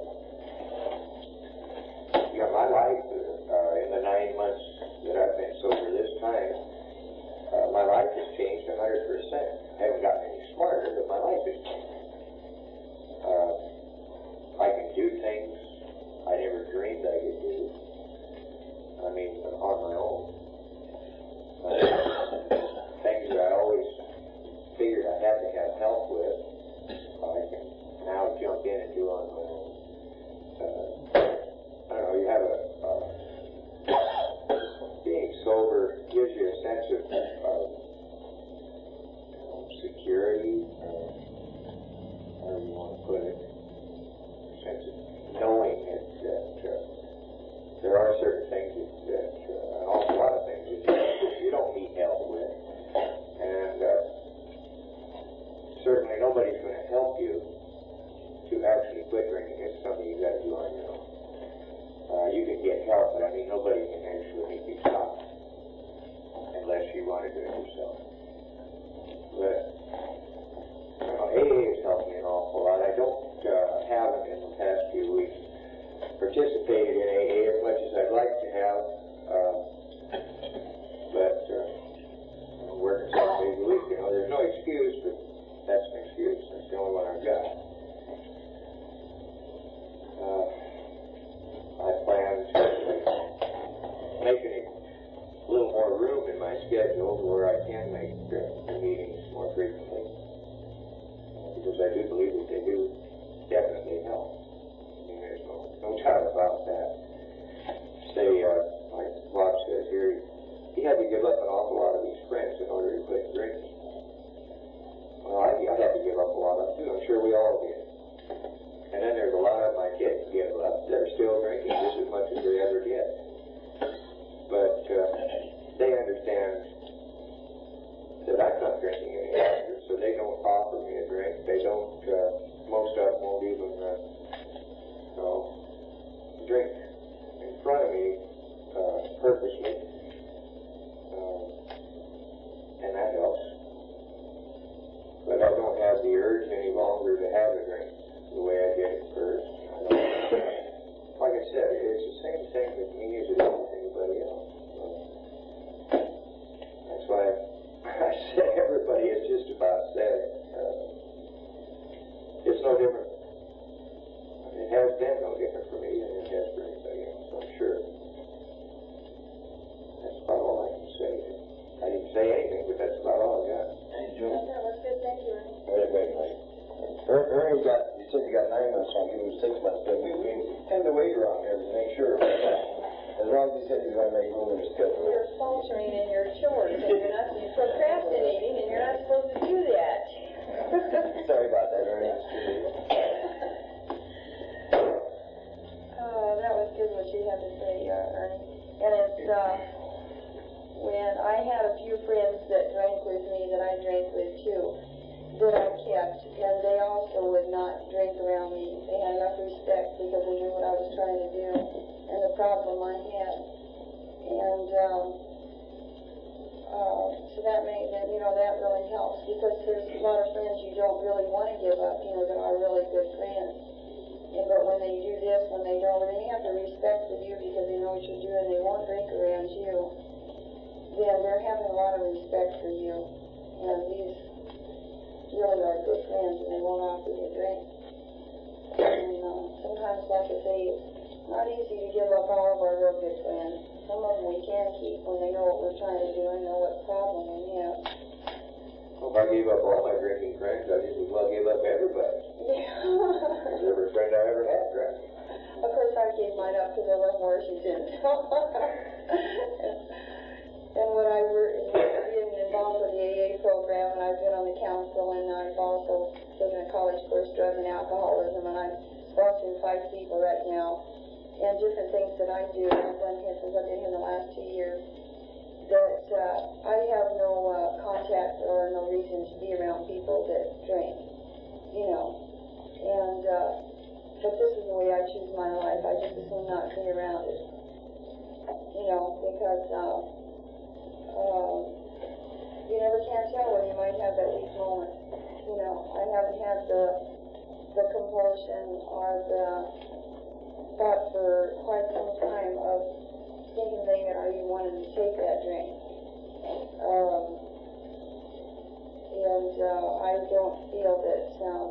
you know, my life, uh, in the nine months that I've been sober this time, uh, my life has changed one hundred percent. I haven't gotten any smarter, but my life has changed. Uh, I can do things I never dreamed I could do. I mean, on my own. Uh, things that I always figured I had to have help with, I can now jump in and do on my own. Uh, I don't know, you have a, uh, being sober gives you a sense of uh, you know, security, uh, however you want to put it, a sense of knowing it, that uh, there are certain things that, that uh, an awful lot of things that you, you don't need help with. And uh, certainly nobody's going to help you to actually quit drinking. It's something you've got to do on your own. Uh, you can get help, but I mean, nobody can actually make you stop unless you want to do it yourself. But you know, A A has helped me an awful lot. I don't uh, haven't in the past few weeks participated in A A as much as I'd like to have, uh, but uh, I'm working seven days a week. You know, there's no excuse, but that's an excuse. That's the only one I've got. Uh, I plan to make a little more room in my schedule where I can make uh, the meetings more frequently, uh, because I do believe that they do definitely help. I mean, there's no, no doubt about that. Say, uh, like Bob says here, he had to give up an awful lot of his friends in order to quit drinking. Well, I, I had to give up a lot of them too. I'm sure we all did. And then there's a lot of my kids give up that are still drinking just as much as they ever did. But uh, they understand that I'm not drinking any longer, so they don't offer me a drink. They don't, uh, most of them won't even, uh, you know, drink in front of me uh, purposely. Um, and that helps. But I don't have the urge any longer to have a drink the way I did at first. I don't, like I said, it's the same thing with me as it is with anybody else. So that's why I say everybody has just about said it. Uh, it's no different. It has been no different for me than it has for anybody else, I'm sure. That's about all I can say. I didn't say anything, but that's about all I got. That was good. Thank you, Ernie. Wait, wait, wait. Er- Ernie got, you said you got nine months, so I'm giving him six months, but we, we tend to wait around here to make sure. As long as he said he's going to make room in his schedule. You're faltering in your chores, and you're not you're procrastinating, and you're not supposed to do that. Sorry about that, Ernie. Oh, that was good what you had to say, uh, Ernie. And it's, uh, when I had a few friends that drank with me, that I drank with too, that I kept, and they also would not drink around me. They had enough respect because they knew what I was trying to do and the problem I had. And um, uh, so that made that, you know, that really helps, because there's a lot of friends you don't really want to give up, you know, that are really good friends. And, but when they do this, when they don't, and they have the respect for you because they know what you're doing, they won't drink around you, then they're having a lot of respect for you. And these really are good friends, and they won't offer you a drink. And uh, sometimes, like I say, it's not easy to give up all of our real good friends. Some of them we can keep when they know what we're trying to do and know what problem we have. Well, if I gave up all my drinking friends, I just as well give up everybody. Yeah. Every friend I ever had drank. Of course, I gave mine up because I left Washington. And when I were being involved with the A A program, and I've been on the council, and I've also taken a college course, drug and alcoholism, and I'm sponsoring five people right now, and different things that I do. I've done here since I've been here in the last two years. That uh, I have no uh, contact or no reason to be around people that drink, you know. And uh, but this is the way I choose my life. I just assume not to be around it, you know, because. Uh, Um, you never can tell when you might have that weak moment. You know, I haven't had the the compulsion or the thought for quite some time of thinking that I even wanted to take that drink. Um, and uh, I don't feel that. Um,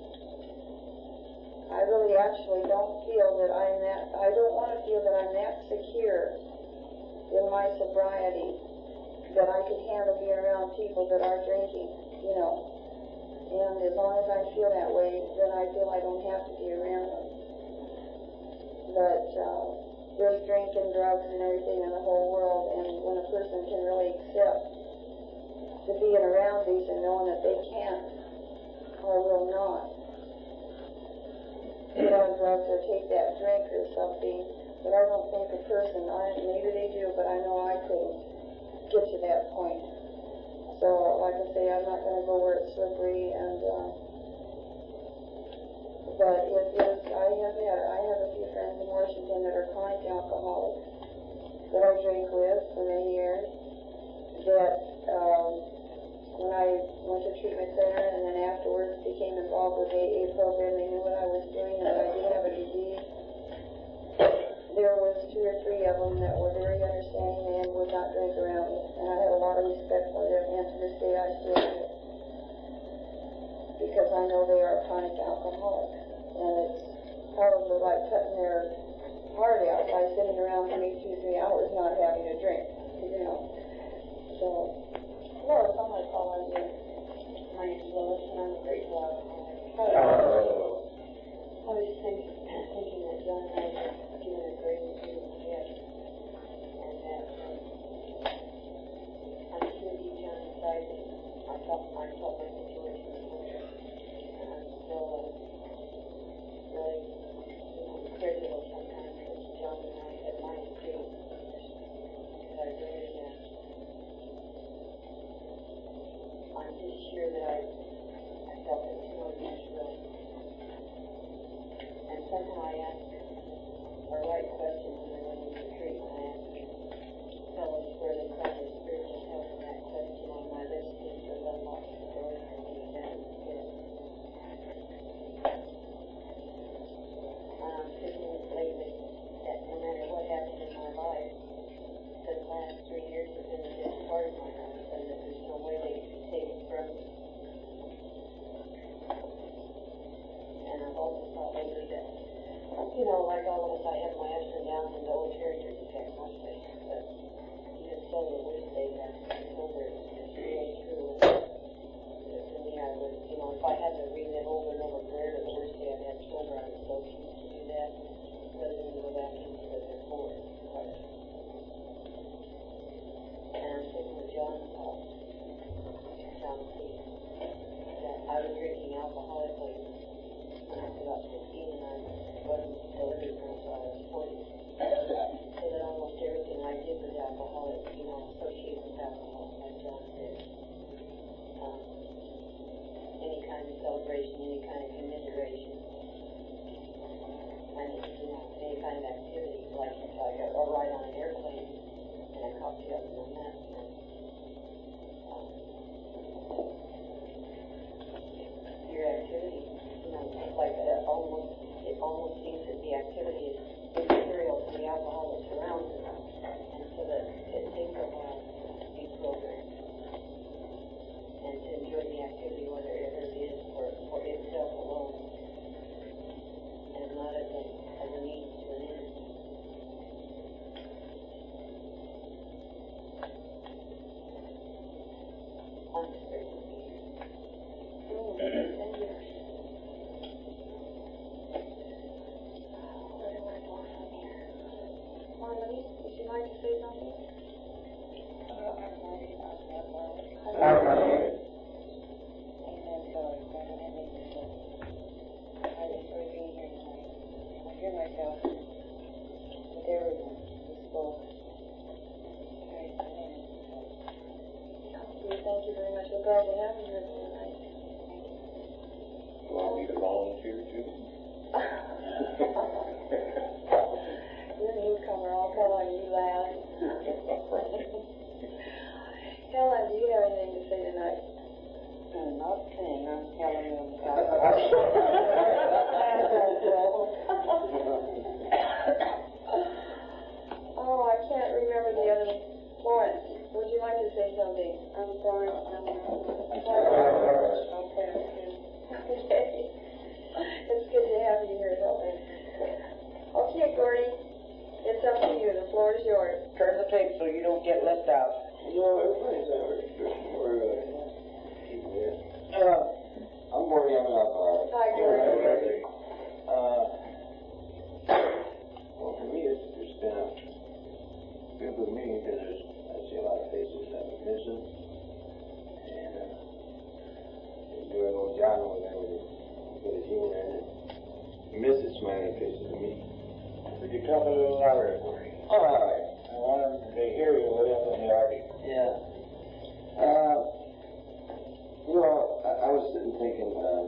I really actually don't feel that I'm that. I don't want to feel that I'm that secure in my sobriety that I could handle being around people that are drinking, you know. And as long as I feel that way, then I feel I don't have to be around them. But uh, there's drink and drugs and everything in the whole world, and when a person can really accept to being around these and knowing that they can't or will not get on drugs or take that drink or something, but I don't think a person, I, maybe they do, but I know I couldn't get to that point. So, like I say, I'm not going to go where it's slippery, and uh, but it is. I have had. I have a few friends in Washington that are chronic alcoholics that I drank with for many years. That um, when I went to treatment center and then afterwards became involved with the A A program, they knew what I was doing, and that I did have a disease. There was two or three of them that were very understanding and would not drink around me. And I had a lot of respect for them, and to this day I still do. Because I know they are chronic alcoholics. And it's probably like cutting their heart out by sitting around for me two, three hours not having a drink, you know. So, Lois, I'm going to call on you. My name's Lois, and I'm a grateful alcoholic. Oh. I was thinking, thinking that John and I had given a great beautiful gift, and that I'm sure deep down inside me, I felt, I felt my situation was hopeless, and I'm still uh, really critical sometimes because John and I had my escape, because I really, uh, I'm just sure that I, I felt it too unnatural. And somehow I asked a right question when I went into treatment. I asked fellows where they found their spiritual help, and that question on my list is to unlock the door for me. That was it. And I'm thinking lately that no matter what happened in my life, the last three years have been the best part of my life, and that there's no way they could take it from me. And I've also thought lately that, you know, like all of us, I have my ups and downs and the old character defect mostly. But even so, the worst day that it's over, it's really true. But for me, I would, you know, if I had to relive over and over prayer to the worst day I've had sober, I would so choose to do that rather than go back into the before part. And I'm thinking of John's thought, John P. that I was drinking alcoholically when I was about fifteen, and I wasn't delivered until I was forty. So that almost everything I did was alcoholic, you know, associated with alcohol, like John said. Um, any kind of celebration, any kind of commiseration, and, you know, any kind of activity, like, like a, a ride on an airplane and a cocktail and that. And, um, your activity, you know, like that almost, it it almost seems that the activity is immaterial to the alcohol that surrounds it, and so that it takes a while to be programmed and to enjoy the activity, whether it is for, for itself alone, and not as a, as a means to an end. I'm just grateful to be here. Oh, thank you. Where do I go from here? Marlene, would you like to say something? Uh, I'm Marlene. Hi, Marlene. Amen. Sorry, I don't have anything to say. I enjoy being here tonight. I hear myself with everyone who spoke. Very funny. Thank you very much. We're glad to have you here tonight. You want me to volunteer too? You're a newcomer. I'll call on you last. Helen, do you have anything to say tonight? I'm not saying I'm telling you Oh, I can't remember the other name. Florence, would you like to say something? I'm sorry. I'm Okay. It's good to have you here, Helen. Okay, Gordy, it's up to you. The floor is yours. Turn the tape so you don't get left out. No, everybody's over. We're good. Uh, I'm Gordy. I'm an alcoholic. Hi, Gordy. Uh, well, for me, it's, it's been a good good meeting because there's, I see a lot of faces that I'm missing. And, uh, enjoy old John over there with his, with his humor in it. You miss his smiling faces to me. Could you talk a little louder, Gordy? All right. I want them to hear you way up in the arctic. Yeah. Uh, you know, I, I was sitting thinking, uh,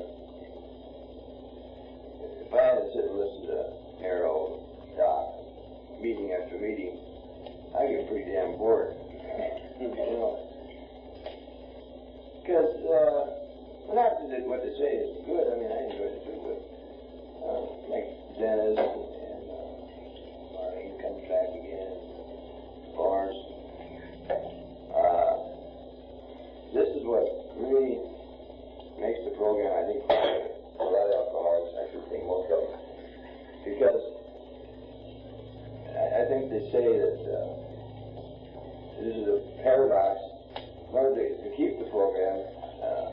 if I had to sit and listen to Arrow, Doc, meeting after meeting, I get pretty damn bored. You know. Because, uh, not that what they say is good, I mean, I enjoy it too, but, uh, like Dennis and, uh, Marlene comes back again, Lawrence. Uh, this is what really makes the program, I think, for a lot of alcoholics, I should think most of them. Because I, I think they say that uh, this is a paradox. In order to, to keep the program, uh,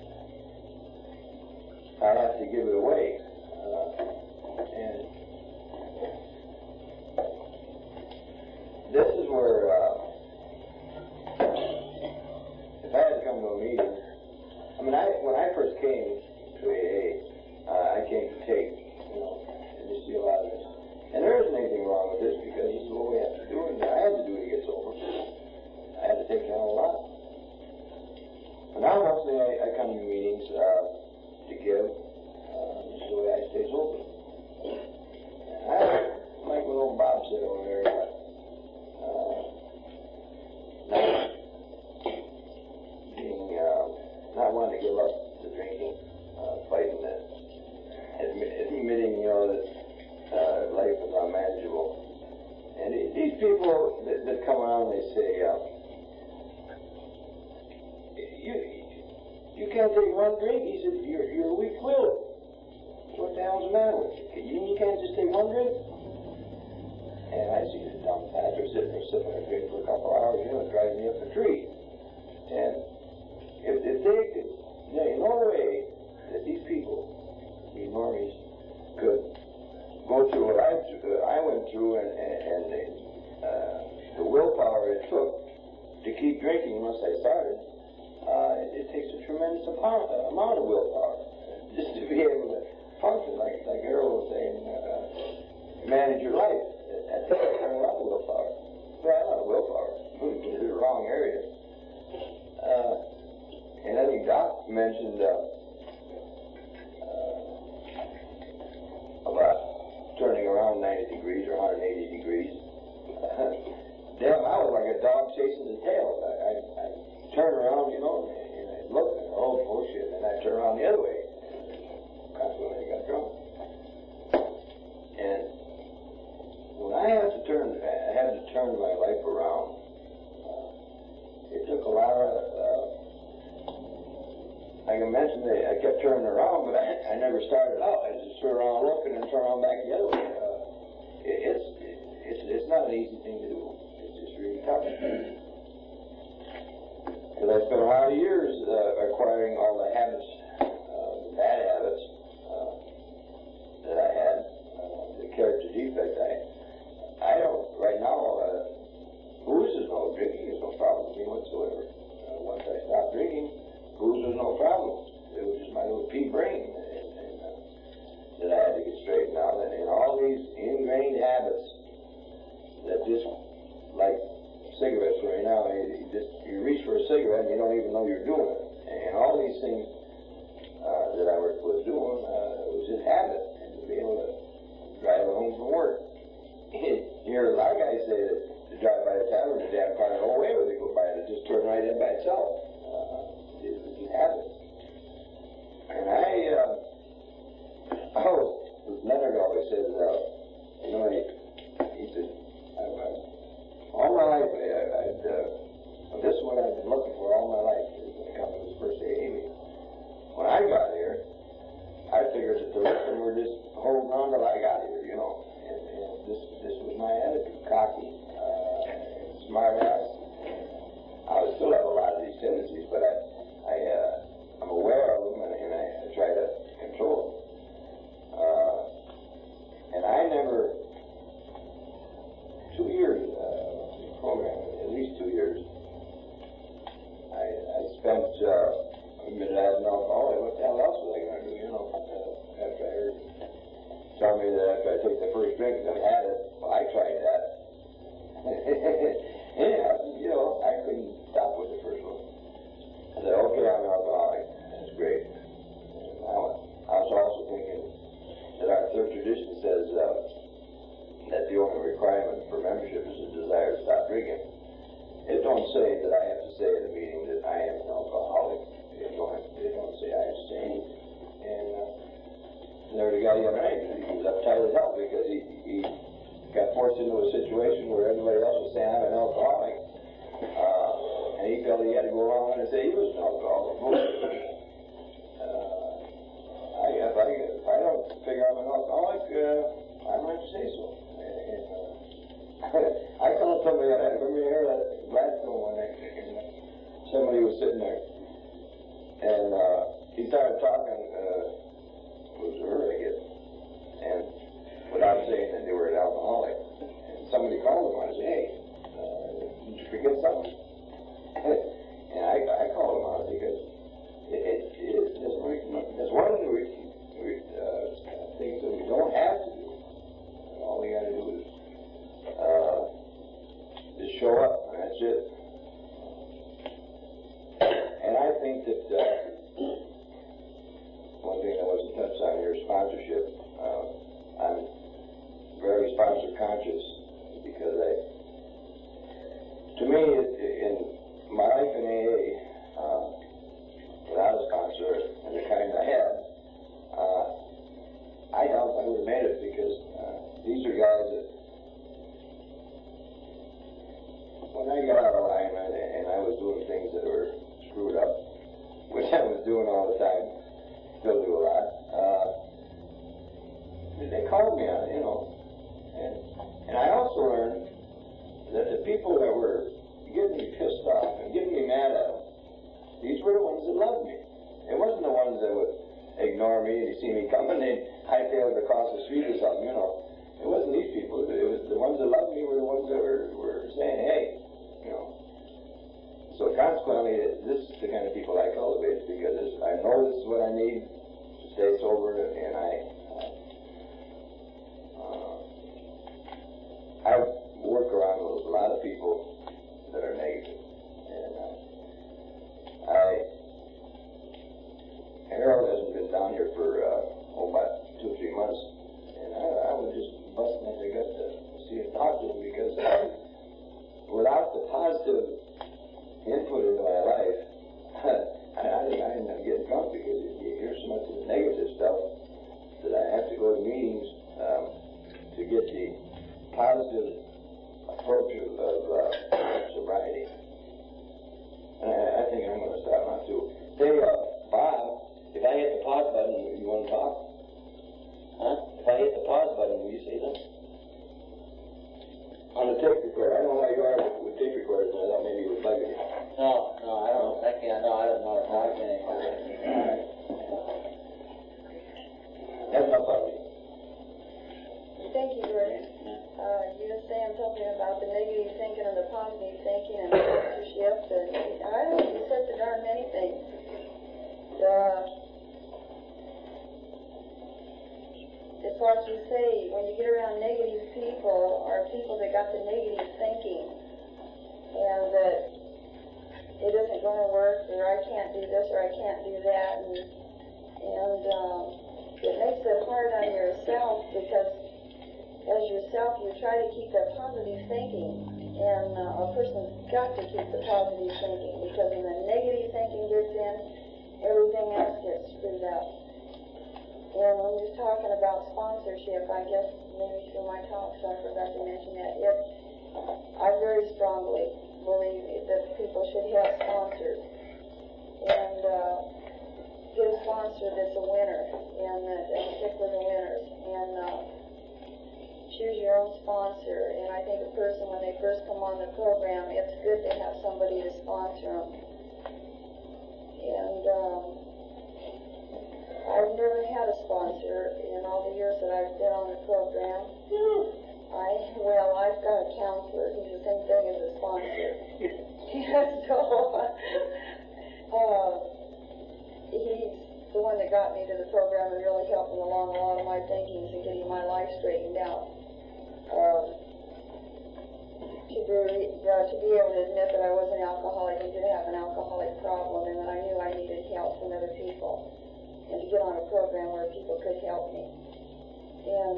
I have to give it away. Uh, and this is where, uh, if I had to come to a meeting, I mean, I, when I first came to A A, uh, I came to take, you know, and you see a lot of this. And there isn't anything wrong with this because this is what we have to do, and I had to do it to get sober. I had to take down a lot. But now mostly I, I come to meetings uh, to give. Uh, this is the way I stay sober. And I like what old Bob said over there. Uh, not being, uh, not wanting to give up the drinking, uh, fighting that, admit, admitting, you know, that uh, life is unmanageable. And it, these people that, that come around, they say, uh, you you can't take one drink. He said, you're, you're weak-willed. What the hell's the matter with you? You, you can't just take one drink? And I see the dumb pastor sitting there sipping a drink for a couple hours, you know, driving me up the tree. And if, if they could, there's no way that these people, these normies, could go through what I, uh, I went through and, and, and the, uh, the willpower it took to keep drinking once I started. Uh, it, it takes a tremendous amount, uh, amount of willpower just to be able to function, like like Errol was saying, uh, manage your life. That takes a lot of willpower. Well, not willpower. It's the wrong area. Uh, and I think Doc mentioned uh, uh, about turning around ninety degrees or one hundred eighty degrees. Uh, damn, I was like a dog chasing the tail. I, I, I turn around, you know, and, and I look, oh bullshit, and I turn around the other way. Consequently, I got drunk. hear a lot of guys say that to drive by the tavern, the damn car go away when they go by it. It just turn right in by itself. Uh, it, it happens. And I, uh, oh, Leonard always says, uh, you know, he, he said, I, I, all my life, I, I'd, uh, well, this is what I've been looking for all my life, is when it comes to this first A A meeting. When I got here, I figured that the rest of them were just holding on till I got here, you know. And, and this this was my attitude, cocky, uh, smart ass. I still have a lot of these tendencies, but I, I, uh, I'm aware of them, and, and I, I try to control them. Uh, and I never, two years uh, program, at least two years, I, I spent. Uh, Admitted I was an alcoholic. What the hell else was I going to do, you know, uh, after I heard tell me that after I take the first drink that I had it, well, I tried that. Anyhow, you know, I couldn't stop with the first one. I said, okay, I'm an alcoholic. That's great. And I, was, I was also thinking that our third tradition says uh, that the only requirement for membership is a desire to stop drinking. It don't say that I have to say at a meeting that I am an alcoholic. They don't, they don't say I have to say anything. And uh, there was a guy the other night, he was uptight as hell because he, he got forced into a situation where everybody else was saying I'm an alcoholic. Uh, and he felt he had to go along and say he was an alcoholic. uh, I, if, I, if I don't figure I'm an alcoholic, uh, I might say so. And, uh, I called somebody, I remember here at Glasgow one night, and somebody was sitting there. And uh, he started talking, uh, it was her, I guess, and without saying that they were an alcoholic. And somebody called him on and said, hey, uh, did you forget something? And I, I called him on it because it, it, it is just like, there's one of the uh, things that we don't have to do. All we got to do is uh, just show up, and that's it. And I think that uh, one thing I wasn't touched on your sponsorship, uh, I'm very sponsor conscious because I, to me, it, in my life in A A, uh, without a sponsor and the kind I had, uh, I doubt I would have made it because uh, these are guys that, when I got out of line and, and I was doing things that were screwed up, which I was doing all the time, still do a lot. Uh, they called me on it, you know. And, and I also learned that the people that were getting me pissed off and getting me mad at them, these were the ones that loved me. It wasn't the ones that would ignore me and you see me coming and hightail it across the street or something, you know. It wasn't these people. It was the ones that loved me were the ones that were, were saying, hey, you know. So consequently, this is the kind of people I cultivate because this, I know this is what I need to stay sober, and I uh, I work around with a lot of people that are negative, and uh, I Harold hasn't been down here for uh, oh, about two or three months, and I, I was just busting at the gut to see and talk to him because without the positive input into my life, I, I think I ended up getting drunk because you hear so much of the negative stuff that I have to go to meetings um, to get the positive approach of, of uh, sobriety. And I, I think I'm going to stop now too. Say, uh, Bob, if I hit the pause button, you want to talk? Huh? If I hit the pause button, will you say that? On the tape recorder. I don't know how you are with, with tape recorders, and I thought maybe you would bug you. No, no, I don't, I can't, no, I don't know how to talk to anybody. Alright. That's enough of me. Thank you, Gordon. Uh, you were saying something about the negative thinking and the positive thinking and sponsorship, and I don't know, you said the darn many things. Uh, It's like you say, when you get around negative people or people that got the negative thinking and that it isn't going to work or I can't do this or I can't do that, and, and um, it makes it hard on yourself because as yourself you try to keep that positive thinking, and uh, a person's got to keep the positive thinking, because when the negative thinking gets in, everything else gets screwed up. And when you're talking about sponsorship, I guess maybe through my talk, so I forgot to mention that, it, I very strongly believe that people should have sponsors, and uh, get a sponsor that's a winner, and, uh, and stick with the winners, and uh, choose your own sponsor. And I think a person, when they first come on the program, it's good to have somebody to sponsor them. And um, I've never had a sponsor in all the years that I've been on the program. I, well, I've got a counselor. He's the same thing as a sponsor. so, uh, he's the one that got me to the program and really helped me along a lot of my thinkings and getting my life straightened out. Um, to, be, uh, to be able to admit that I was an alcoholic and did have an alcoholic problem, and that I knew I needed help from other people, and to get on a program where people could help me. And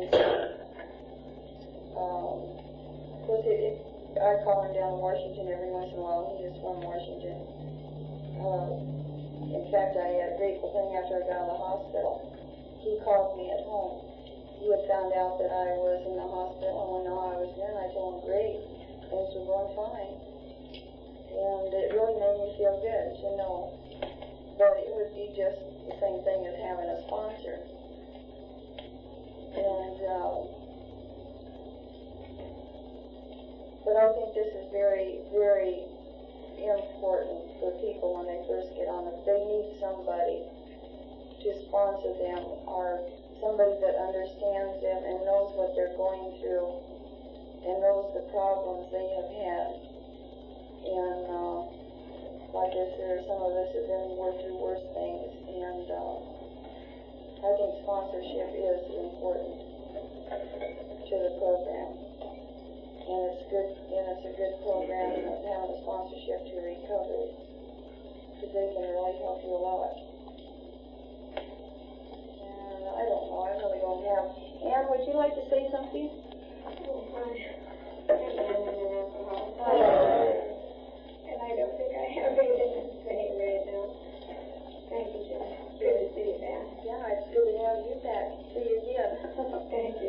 um, of course, it, it, I call him down in Washington every once in a while. He is from Washington. Uh, in fact, I had a grateful thing after I got out of the hospital. He called me at home. He had found out that I was in the hospital and when I was there, and I told him, great, things were going fine. And it really made me feel good to know that it would be just the same thing as having a sponsor. And, um, but I think this is very, very important for people when they first get on it. They need somebody to sponsor them, or somebody that understands them and knows what they're going through and knows the problems they have had. And uh, like I said, some of us have been through worse things, and uh, I think sponsorship is important to the program. And it's good, and it's a good program, having a sponsorship to recovery, because they can really help you a lot. And I don't know, I really don't have. Anne, would you like to say something? Oh, hi. I'm an alcoholic. Hi. And I don't think I have anything to say right now. Thank you, Jim. It's good to see you back. Yeah, it's good to have you back. See you again. Thank you.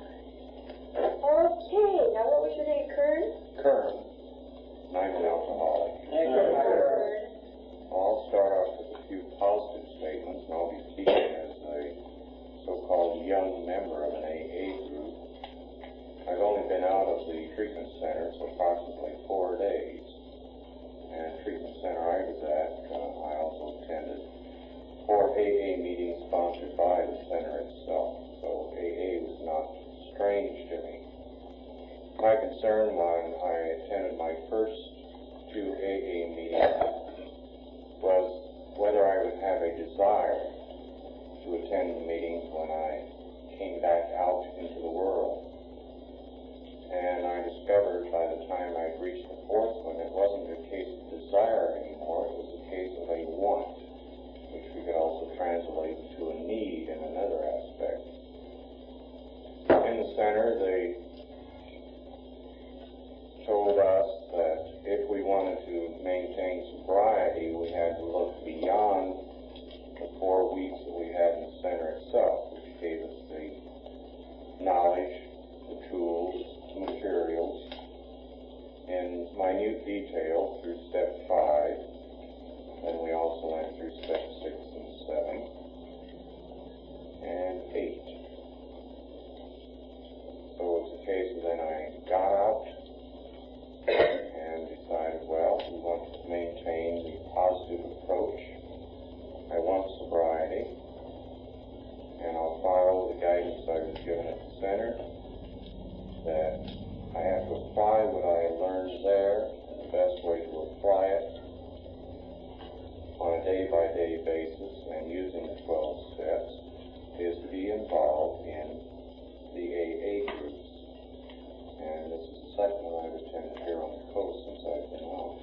Okay, now what was your name, Kern? Kern. I'm an alcoholic. Thank you, Kern. I'll start off with a few positive statements, and I'll be speaking as a so-called young member of an A A group. I've only been out of the treatment center for approximately four days. And the treatment center I was at, uh, I also attended four A A meetings sponsored by the center itself. So A A was not strange to me. My concern when I attended my first two A A meetings was whether I would have a desire to attend the meetings when I came back out into the world. And I discovered by the time I reached the fourth one, it wasn't a case of desire anymore, it was a case of a want, which we could also translate to a need in another aspect. In the center, they told us that if we wanted to maintain sobriety, we had to look beyond the four weeks that we had in the center itself, which gave us the knowledge, the tools, the materials, in minute detail through step five, and we also went through step six and seven, and eight. So it's a case of then I got out and decided, well, we want to maintain the positive approach. I want sobriety, and I'll follow the guidance I was given at the center, that I have to apply what I learned there, and the best way to apply it on a day-by-day basis and using the twelve steps is to be involved in the A A groups. And this is the second one I've attended here on the coast since I've been out.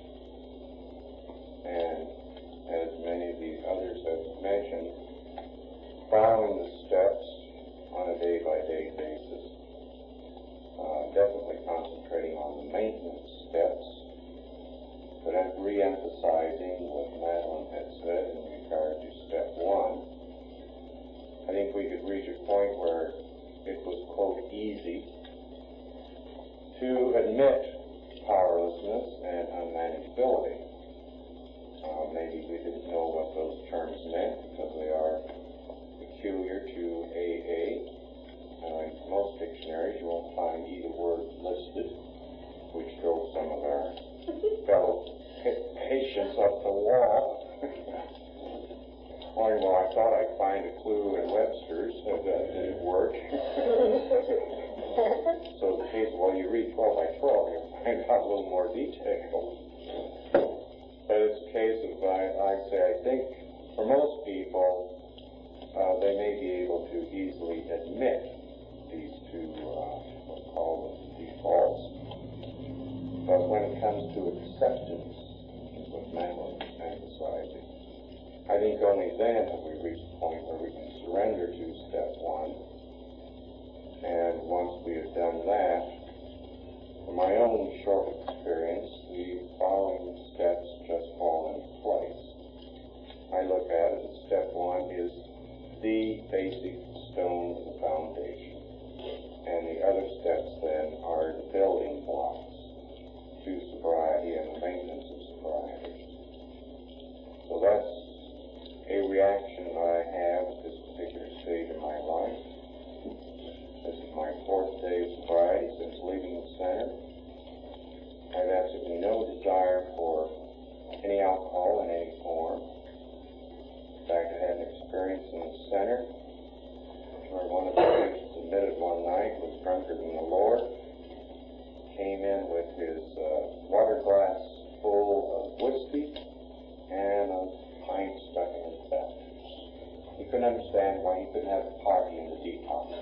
And as many of the others have mentioned, following the steps on a day-by-day basis, uh, definitely concentrating on maintenance steps, but I'm re-emphasizing what Madeline had said in regard to step one. I think we could reach a point where it was, quote, easy to admit powerlessness and unmanageability. Uh, maybe we didn't know what those terms meant because they are peculiar to A A. Uh, in most dictionaries you won't find either word listed, which drove some of our fellow patients up the wall. Wondering, well, I thought I'd find a clue in Webster's, but that didn't work. So the case, well, you read twelve by twelve, you'll find out a little more detail. But it's a case of, I, I say, I think for most people, uh, they may be able to easily admit these two, uh, we'll call them defaults. But when it comes to acceptance, is what Madeline is emphasizing, I think only then have we reached the point where we can surrender to step one. And once we have done that, from my own short experience, the following steps just fall into place. I look at it as step one is the basic stone of the foundation. And the other steps then are the building blocks to sobriety and the maintenance of sobriety. So that's a reaction I have at this particular stage of my life. This is my fourth day of sobriety since leaving the center. I have absolutely no desire for any alcohol in any form. In fact, I had an experience in the center where one of the patients admitted one night was drunker than the Lord, came in with his uh, water glass full of whiskey and a pint stuck in his belt. He couldn't understand why he couldn't have a party in the detox.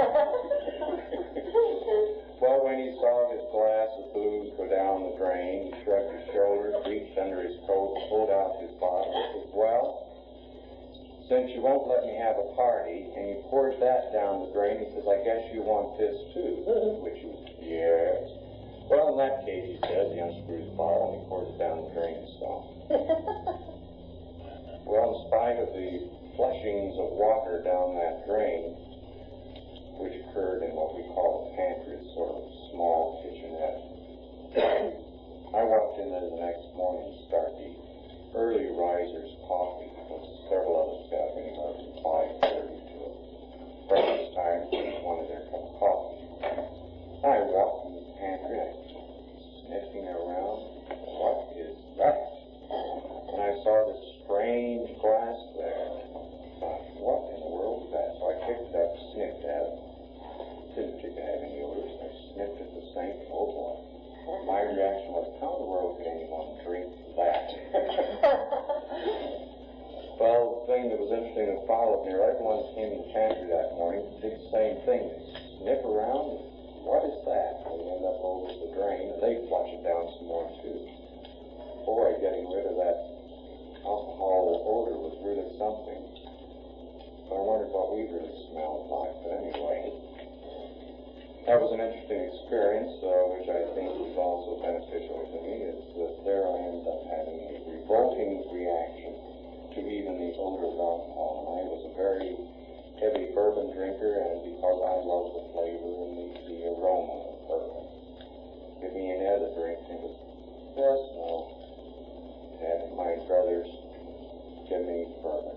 Well, when he saw his glass of booze go down the drain, he shrugged his shoulders, reached under his coat, pulled out his bottle, and said, well, since you won't let me have a party, and you poured that down the drain, he says, I guess you want this too. Which was, yes. Well, in that case, he says, he unscrews the bottle and he pours it down the drain himself. Well, in spite of the flushings of water down that drain, which occurred in what we call a pantry, a sort of small kitchenette, I walked in there the next morning to start the early risers coffee because several of us got anywhere from five thirty to breakfast time and wanted their cup of coffee. I walked in the pantry, I was sniffing around. What is that? And I saw this strange glass there. I thought, what in the world is that? So I picked it up, sniffed at it. Didn't particularly have any odors. I sniffed at the sink. Oh boy. My reaction was, how in the world could anyone drink that? Well, the thing that was interesting that followed me, everyone that came in the pantry that morning did the same thing. They sniff around, what is that? They end up over the drain, and they flush it down some more, too. Boy, getting rid of that alcohol odor was really something. I wondered what we really smelled like, but anyway. That was an interesting experience, uh, which I think was also beneficial to me, is that there I ended up having a revolting reaction to even the odor of alcohol. And I was a very heavy bourbon drinker, and because I love the flavor and the, the aroma of bourbon, give me any other drink, it was, yes, no. And my brothers give me bourbon.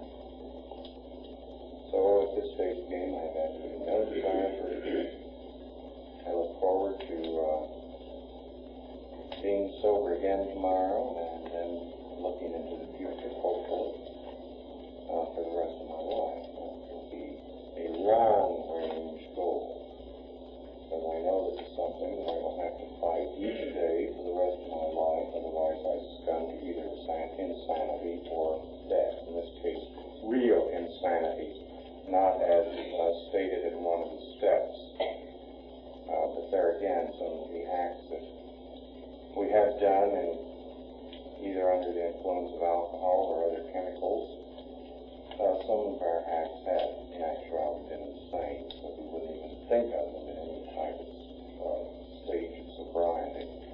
So at this stage of the game, I have absolutely no desire for it. I look forward to uh, being sober again tomorrow and then looking into the future, hopefully, uh, for the rest of my life. That will be a long-range goal. Because I know this is something that I will have to fight each day for the rest of my life, otherwise I succumb to either insanity or death. In this case, real insanity, not as uh, stated in one of the steps. Uh, but there again, some of the acts that we have done, and either under the influence of alcohol or other chemicals, uh, some of our acts have in actuality been insane, so we wouldn't even think of them in any type of uh, stage of sobriety.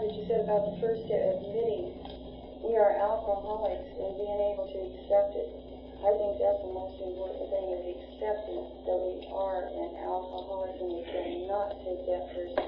that you said about the first step, admitting we are alcoholics and being able to accept it. I think that's the most important thing, is accepting that we are an alcoholic and we cannot take that first